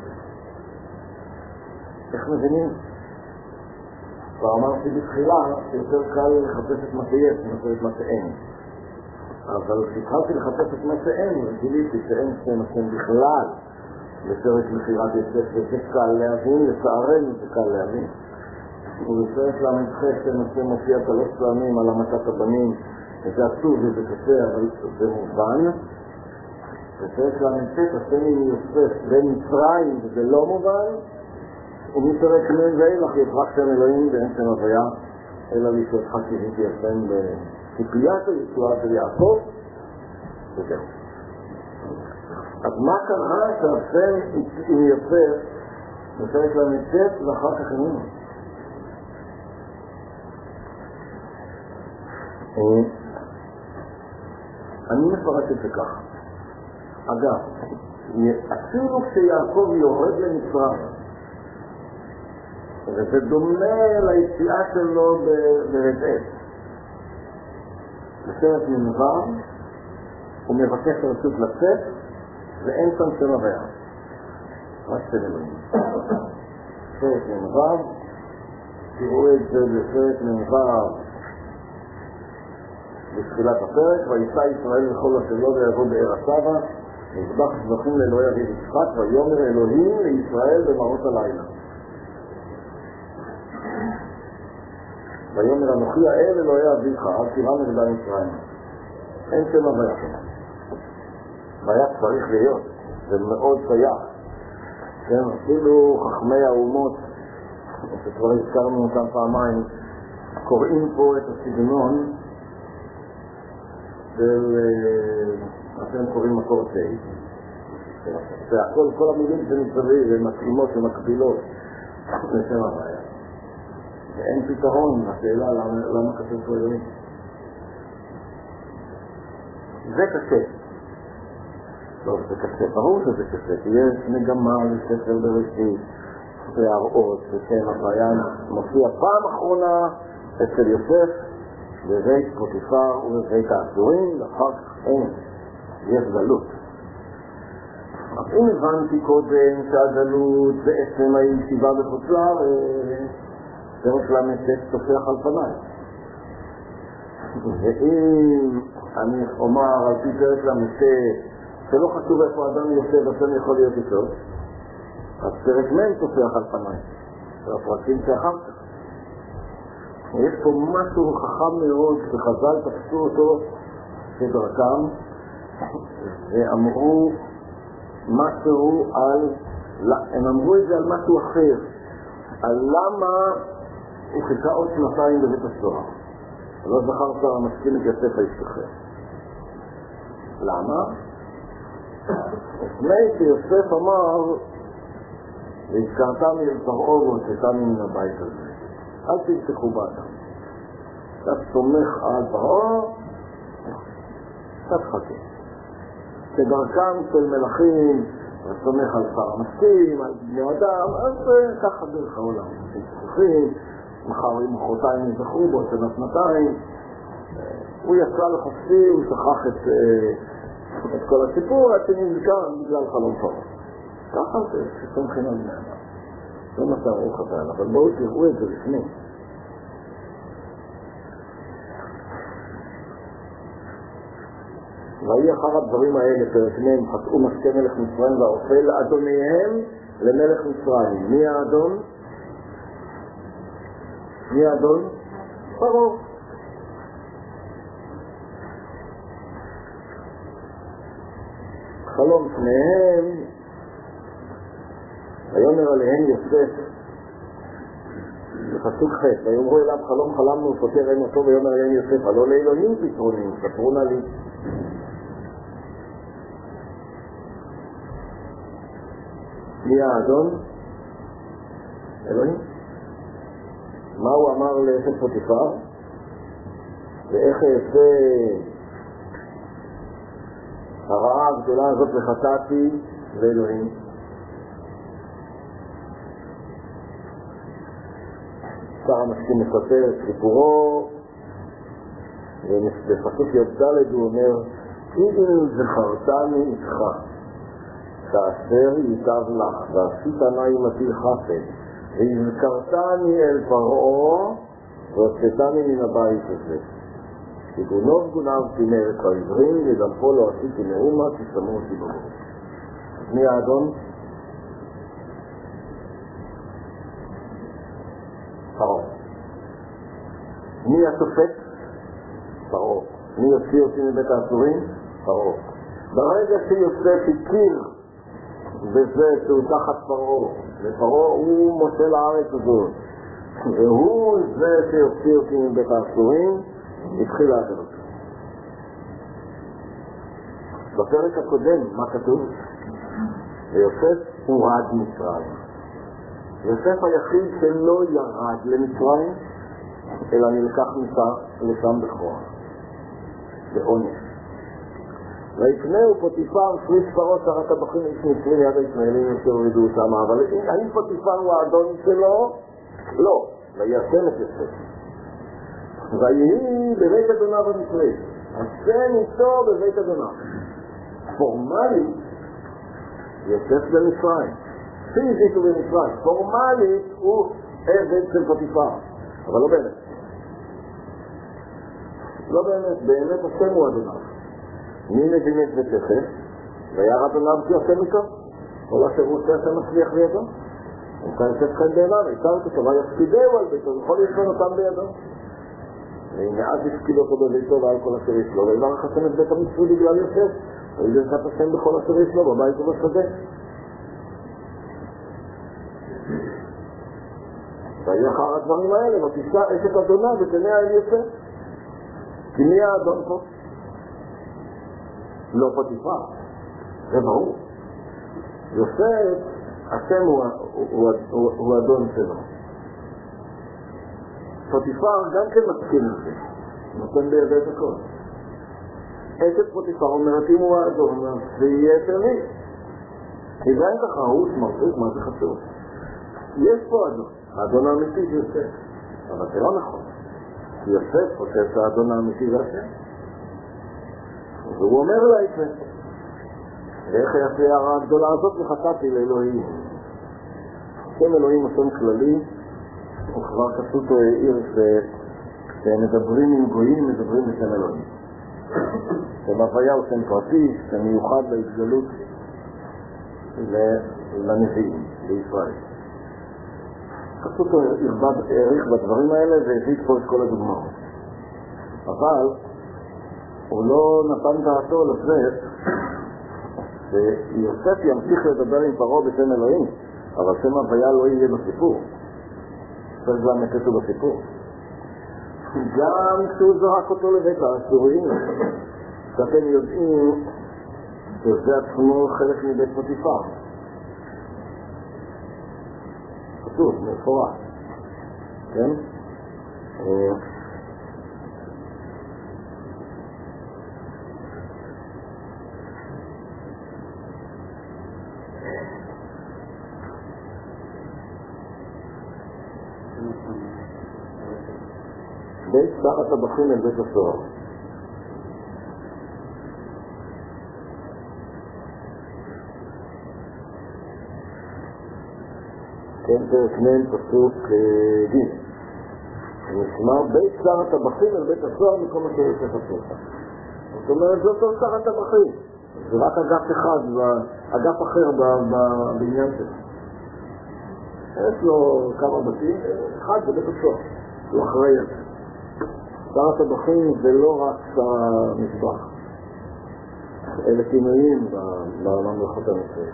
איך מבינים? כבר אמרתי בתחילה שיותר קל לחפש את מה שיש, מאשר את מה שאין. אבל כשהתחלתי לחפש את מה שאין, גיליתי שאין שם השם בכלל לפרק מחירת יוסף, וזה קל להבין, לצערנו זה קל להבין. ובפרק למדחק שם השם מופיע 3 פעמים על המתת הבנים, וזה עצוב וזה קשה, אבל זה מובן. בפרק למדחק השם עם יוסף במצרים, וזה לא מובן. ומפרק מם ואילך יפרח שם אלוהים ואין שם הוויה, אלא לישועתך קיוויתי השם בציפיית הישועה של יעקב, וזהו. אז מה קרה שהשם עם יוסף בפרק למצאת ואחר כך אינו? אני מפרט את זה כך. אגב, אפילו כשיעקב יורד למצרים, וזה דומה ליציאה שלו ברצאת. בסרט מנבר, הוא מבקש רשות לצאת, ואין שם שם הוויה. רק שם אלוהים. סרט מנבר, תראו את זה בסרט מנבר בתחילת הפרק, וישא ישראל לכל השלו ויבוא באר הסבא, נזבח שבחים לאלוהי אביו יצחק, ויאמר אלוהים לישראל במראות הלילה. ויאמר אנוכי האל אלוהי אביך, אל תירא נגדה מצרים. אין שם הוויה שם. הוויה צריך להיות, זה מאוד שייך. כן, אפילו חכמי האומות, שכבר הזכרנו אותם פעמיים, קוראים פה את הסגנון של מה שהם קוראים מקור צי. והכל, כל המילים שמסביב, הן מתאימות ומקבילות לשם הוויה. ואין פתרון לשאלה למה כתוב פה אלוהים. זה קשה. טוב, זה קשה. ברור שזה קשה. כי יש מגמה לספר בראשית להראות ששם הוויה מופיע פעם אחרונה אצל יוסף בבית פוטיפר ובבית האסורים, ואחר כך אין. יש גלות. אז אם הבנתי קודם שהגלות בעצם הישיבה בחוצה, פרק למצאת תופח על פניי. ואם אני אומר על פי פרק למצאת שלא חשוב איפה האדם יושב השם יכול להיות איתו, אז פרק מם תופח על פניי. זה הפרקים שאחר כך. יש פה משהו חכם מאוד שחז"ל תפסו אותו כדרכם ואמרו משהו על, הם אמרו את זה על משהו אחר, על למה הוא חיכה עוד 2 בבית הסוהר. לא זכר שר המשכין את יוסף ההשתחרר. למה? לפני שיוסף אמר והזכרתם אל פרעה והוצאתם מן הבית הזה, אל תמתחו באדם. אתה סומך על פרעה, אתה תחכה. כדרכם של מלכים, אתה סומך על שר המשכין, על בני אדם, אז ככה דרך העולם. הם צוחים, מחר ומחרתיים יזכרו בו, שנתיים. הוא יצא לחופשי, הוא שכח את כל הסיפור, עד שנזכר בגלל חלום פרעה. ככה זה, שסומכים על בני אדם. לא מצא רוח אבל, אבל בואו תראו את זה לפני. ויהי אחר הדברים האלה, פרק מ', חטאו משקה מלך מצרים והאופל אדוניהם למלך מצרים. מי האדון? מי האדון? פרעה. חלום פניהם, ויאמר עליהם יוסף, בפסוק ח', ויאמרו אליו חלום חלמנו וסותר אין אותו, ויאמר עליהם יוסף, הלא לאלוהים פתרונים, ספרונה לי. מי האדון? אלוהים. מה הוא אמר לאשת פוטיפר? ואיך יעשה הרעה הגדולה הזאת וחטאתי לאלוהים? שר המשקים מספר את סיפורו, ובפסוק י"ד הוא אומר, כי אם זכרתני איתך, כאשר ייטב לך, ועשית נא עמתי חסד, והזכרתני אל פרעה, והוצאתני מן הבית הזה. כי גונבתי מארץ העברים, וגם פה לא עשיתי מאומה, כי שמעו אותי בגוף. מי האדון? פרעה. מי השופט? פרעה. מי יוציא אותי מבית האסורים? פרעה. ברגע שיוסף הכיר בזה שהוא תחת פרעה, ופרעה הוא מושל הארץ הזאת, והוא זה שיוציא אותי מבית האסורים, התחיל להגיד אותו. בפרק הקודם, מה כתוב? ויוסף הורד מצרים. יוסף היחיד שלא ירד למצרים, אלא נלקח לשם בכוח, בעונש. ויקנהו פוטיפר שליש פרעה שר הטבחים איש מצרי ליד הישראלים שהורידו אותם. אבל האם פוטיפר הוא האדון שלו? לא. וישם את יוסף. ויהי בבית אדוניו המצרי. השם איתו בבית אדוניו. פורמלית יוסף במצרים. פיזית הוא במצרים. פורמלית הוא עבד של פוטיפר. אבל לא באמת. לא באמת. באמת השם הוא אדוניו. מי מבין את זה תכף? וירא אדוניו כי השם איתו? כל אשר הוא עושה השם מצליח בידו? אם כאן יוסף חן בעיניו, יצרת אותו, ויפקידהו על ביתו, יכול לשכון אותם בידו. ומאז הפקיד אותו בביתו ועל כל אשר יש לו, ויברך השם את בית המצרי בגלל יוסף, ויברכת השם בכל אשר יש לו, בבית ובשדה. ויהי אחר הדברים האלה, ותישא אשת אדונה ותניה אל יוסף. כי מי האדון פה? לא פוטיפר, זה ברור. יוסף, השם הוא אדון שלו. פוטיפר גם כן מסכים לזה, נותן בידי את הכל. אשת פוטיפר אומרת, אם הוא האדון, זה יהיה שלי. כי זה אין לך, הוא שמרחיק, מה זה חשוב? יש פה אדון, האדון האמיתי זה יוסף. אבל זה לא נכון. כי יוסף חושב שהאדון האמיתי זה השם. והוא אומר לה את זה. ואיך יעשה הרעה הגדולה הזאת? וחטאתי לאלוהים. שם אלוהים הוא שם כללי, הוא כבר כתוב עיר שמדברים עם גויים, מדברים בשם אלוהים. שם הוויה הוא שם פרטי, שם מיוחד להתגלות לנביאים, לישראל. כתוב העריך בדברים האלה והביא פה את כל הדוגמאות. אבל הוא לא נתן דעתו לזה שיוסף ימשיך לדבר עם פרעה בשם אלוהים, אבל שם הוויה לא יהיה בסיפור. צריך להמתת הוא בסיפור. גם כשהוא זרק אותו לבית האסורים, שאתם יודעים שזה עצמו חלק מבית פוטיפר. כתוב, מפורט. כן? בית שר הטבחים אל בית הסוהר. כן, פרק מ' פסוק ג' נשמע בית שר הטבחים אל בית הסוהר מקום אשר יוצא הפסוק. זאת אומרת, זה אותו שר הטבחים. זה רק אגף אחד, אגף אחר בעניין שלו. יש לו כמה בתים, אחד זה בית הסוהר, הוא אחראי על זה. שר הטבחים זה לא רק שר המטבח, אלה כינויים בממלכות המצריות.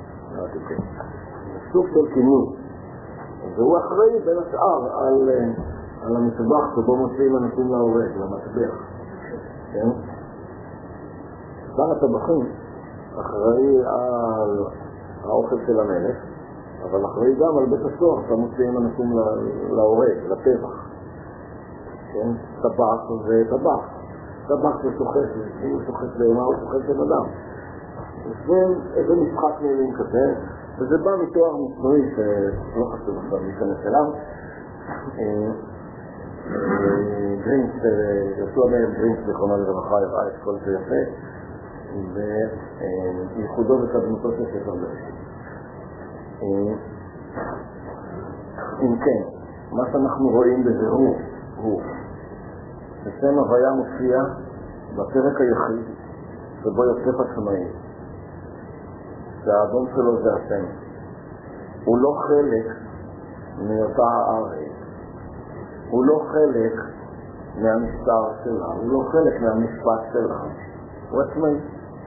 זה סוג של כינוי. והוא אחראי בין השאר על המטבח שבו מוציאים אנשים להורג, למטבח. כן? שר הטבחים אחראי על האוכל של המלך, אבל אחראי גם על בית הסוהר שמוציאים אנשים להורג, לטבח. כן? טבח זה טבח. טבח זה שוחט, הוא שוחט לאמה, הוא שוחט של אדם. זה איזה משחק מילים כזה, וזה בא מתואר מצרי שלא חשוב עכשיו להיכנס אליו. גרינס, יצאו עליהם גרינס זיכרונו לברכה, הראה את כל זה יפה, וייחודו וקדמותו של ספר בראשית. אם כן, מה שאנחנו רואים בזה הוא בשם הוויה מופיע בפרק היחיד שבו יוסף עצמאי, שהאדון שלו זה השם. הוא לא חלק מאותה הארץ, הוא לא חלק מהמשטר שלה, הוא לא חלק מהמשפט שלה, הוא עצמאי.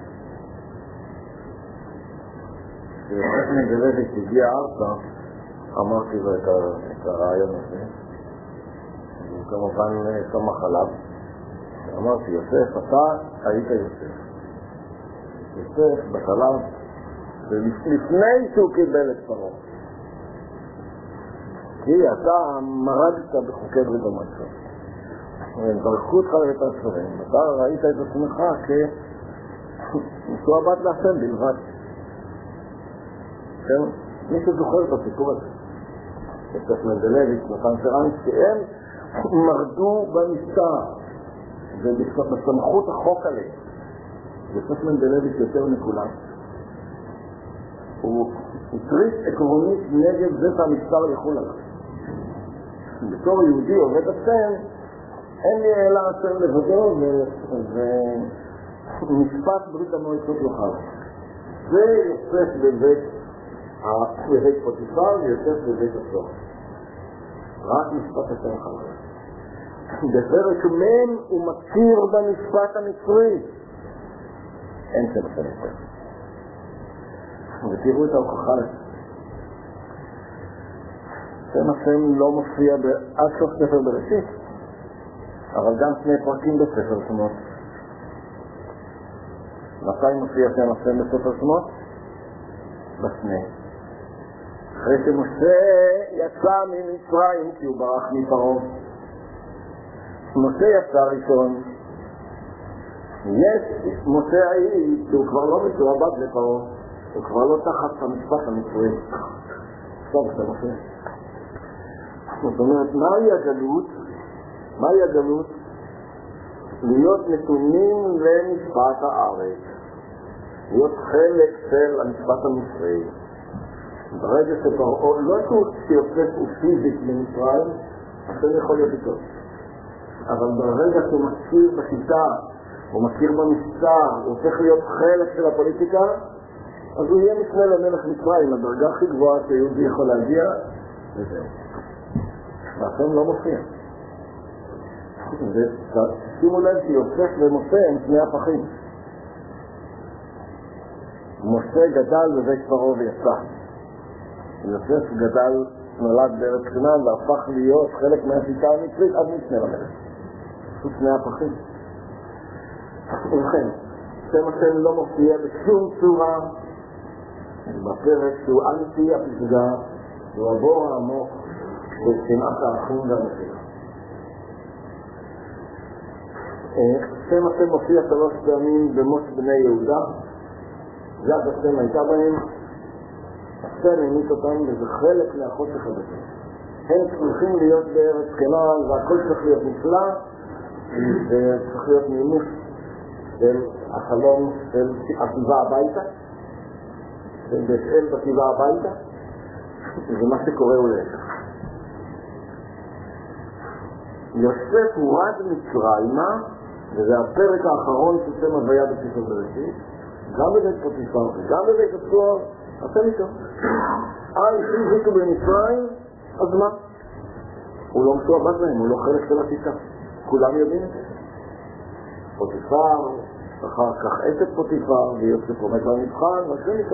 כשיוסף מגלביץ' הגיע ארצה, אמרתי לו את הרעיון הזה, הוא כמובן סמך עליו. אמרתי, יוסף, אתה היית יוסף. יוסף בשלב לפני שהוא קיבל את פרעה. כי אתה מרדת בחוקי ברית המועצות. הם זרקו אותך לבית הסוהר. אתה ראית את עצמך כמשועבד להשם בלבד. כן? מי שזוכר את הסיפור הזה. יוסף מנדלביץ', נתן שרנסקי, הם מרדו במשטר ובסמכות החוק עליהם. יוסף מנדלביץ' יותר מכולם. הוא התריס עקרונית נגד זה שהמשטר יחול עליו. בתור יהודי עובד השם, אין לי אלא השם לבדו ומשפט ברית המועצות לא חל. זה יוסף בבית פוטיפר ויוסף בבית הסוהר. רק משפט השם חל. בפרק מ' הוא מכיר במשפט המצרי. אין שם השם מצרי. ותראו את ההוכחה לזה. שם השם לא מופיע עד סוף ספר בראשית, אבל גם שני פרקים בספר שמות. מתי מופיע שם השם בספר שמות? בשני. אחרי שמשה יצא ממצרים כי הוא ברח מפרעה. משה יצא ראשון. יש משה העיד שהוא כבר לא משועבד לפרעה. הוא כבר לא תחת המשפט המצרי. עכשיו אתה משה. זאת אומרת, מהי הגלות? מהי הגלות? להיות נתונים למשפט הארץ. להיות חלק של המשפט המצרי. ברגע שפרעה, לא שיוסף הוא פיזית במצרים, השם יכול להיות איתו. אבל ברגע שהוא מכיר בשיטה, הוא מכיר במשטר, הוא הופך להיות חלק של הפוליטיקה, אז הוא יהיה משנה למלך מצרים, הדרגה הכי גבוהה שיהודי יכול להגיע, וזהו. והשם לא מופיע. שימו לב שיוסף ומשה הם שני הפכים. משה גדל בבית פרעה ויצא. יוסף גדל, נולד בארץ כנען והפך להיות חלק מהשיטה המצרית עד משנה למלך. זה שני הפכים. ובכן, שם השם לא מופיע בשום צורה בפרק שהוא אנטי הפסגה, הוא הבור העמוק של שנאת האחים והמחירה. שם השם מופיע 3 פעמים במות בני יהודה, יד השם הייתה בהם, השם המיט אותם וזה חלק מהחושך הזה. הם צריכים להיות בארץ כנען, והכל צריך להיות נפלא, וצריך להיות מימוש של החלום של השיבה הביתה, של בית אל בשיבה הביתה, זה מה שקורה הולך. יוסף הורד מצרימה, וזה הפרק האחרון של שם הוויה בספר בראשית, גם בבית פוטיפר וגם בבית הסוהר, עשה איתו. החזיקו במצרים, אז מה? הוא לא משועבד להם, הוא לא חלק של השיטה. כולם יודעים את זה. פוטיפר, אחר כך עשת פוטיפר, ויוסף עומד במבחן, ועשה איתו.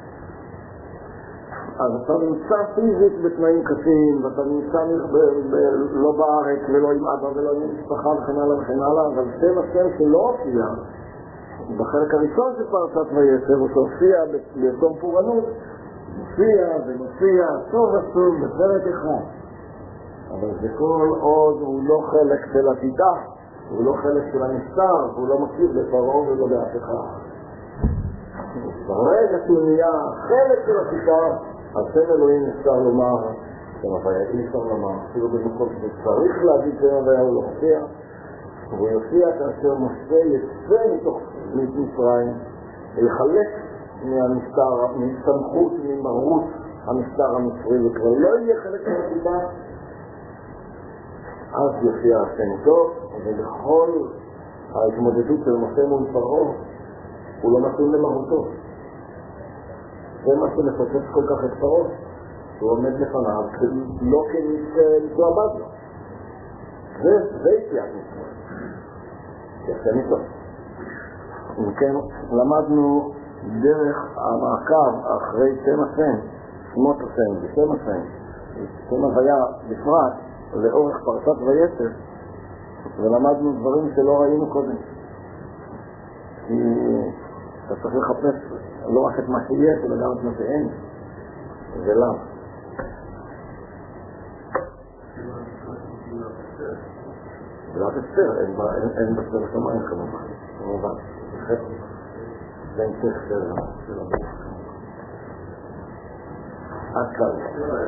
אז אתה נמצא פיזית בתנאים קשים, ואתה נמצא לא בארץ, ולא עם אבא, ולא עם משפחה, וכן הלאה וכן הלאה, אבל שם השם שלא הופיע, בחלק הראשון של פרשת ויצר, הוא שהופיע ביום פורענות, מופיע, שוב ושוב, בפרק אחד. אבל זה כל עוד הוא לא חלק של עתידה, הוא לא חלק של הנסתר, הוא לא מכיר לפרעה ולא באף אחד. ברגע שהוא נהיה חלק של עתידה, אז שם אלוהים אפשר לומר, שם הוויה אי אפשר לומר, אפילו במקום שצריך להגיד שם הוויה הוא לא מופיע, והוא יופיע כאשר משה יצא מתוך מצרים, ויחלק מהמסתר, מסמכות, ממרות המסתר המצרי, וכבר לא יהיה חלק מהסיבה, אז יופיע השם טוב, ובכל ההתמודדות של משה מול פרעה, הוא לא מתאים למהותו. זה מה שמפוצץ כל כך את פרעה, שהוא עומד לפניו, לא כמתועבד לו. זה יציאת מצרים. יפה איתו. אם כן, למדנו דרך המעקב אחרי שם השם, שמות השם ושם השם, שם הוויה בפרט, לאורך פרשת ויצר, ולמדנו דברים שלא ראינו קודם. כי אתה צריך לחפש לא רק את מה שיש, אלא גם את מה שאין. ולמה? ולא תסתר, אין בסדר שמיים כמובן. זה המשך של הבית. עד כאן.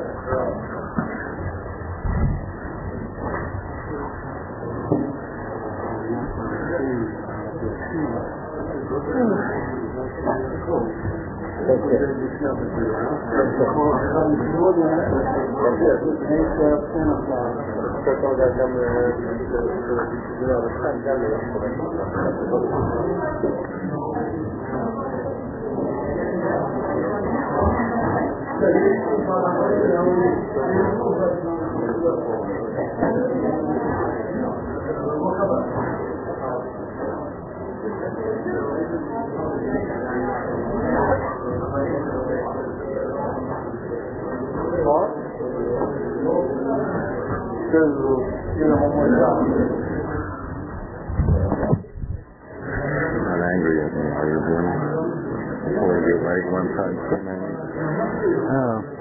Not angry at me, are you, Jim? Before you get right one time.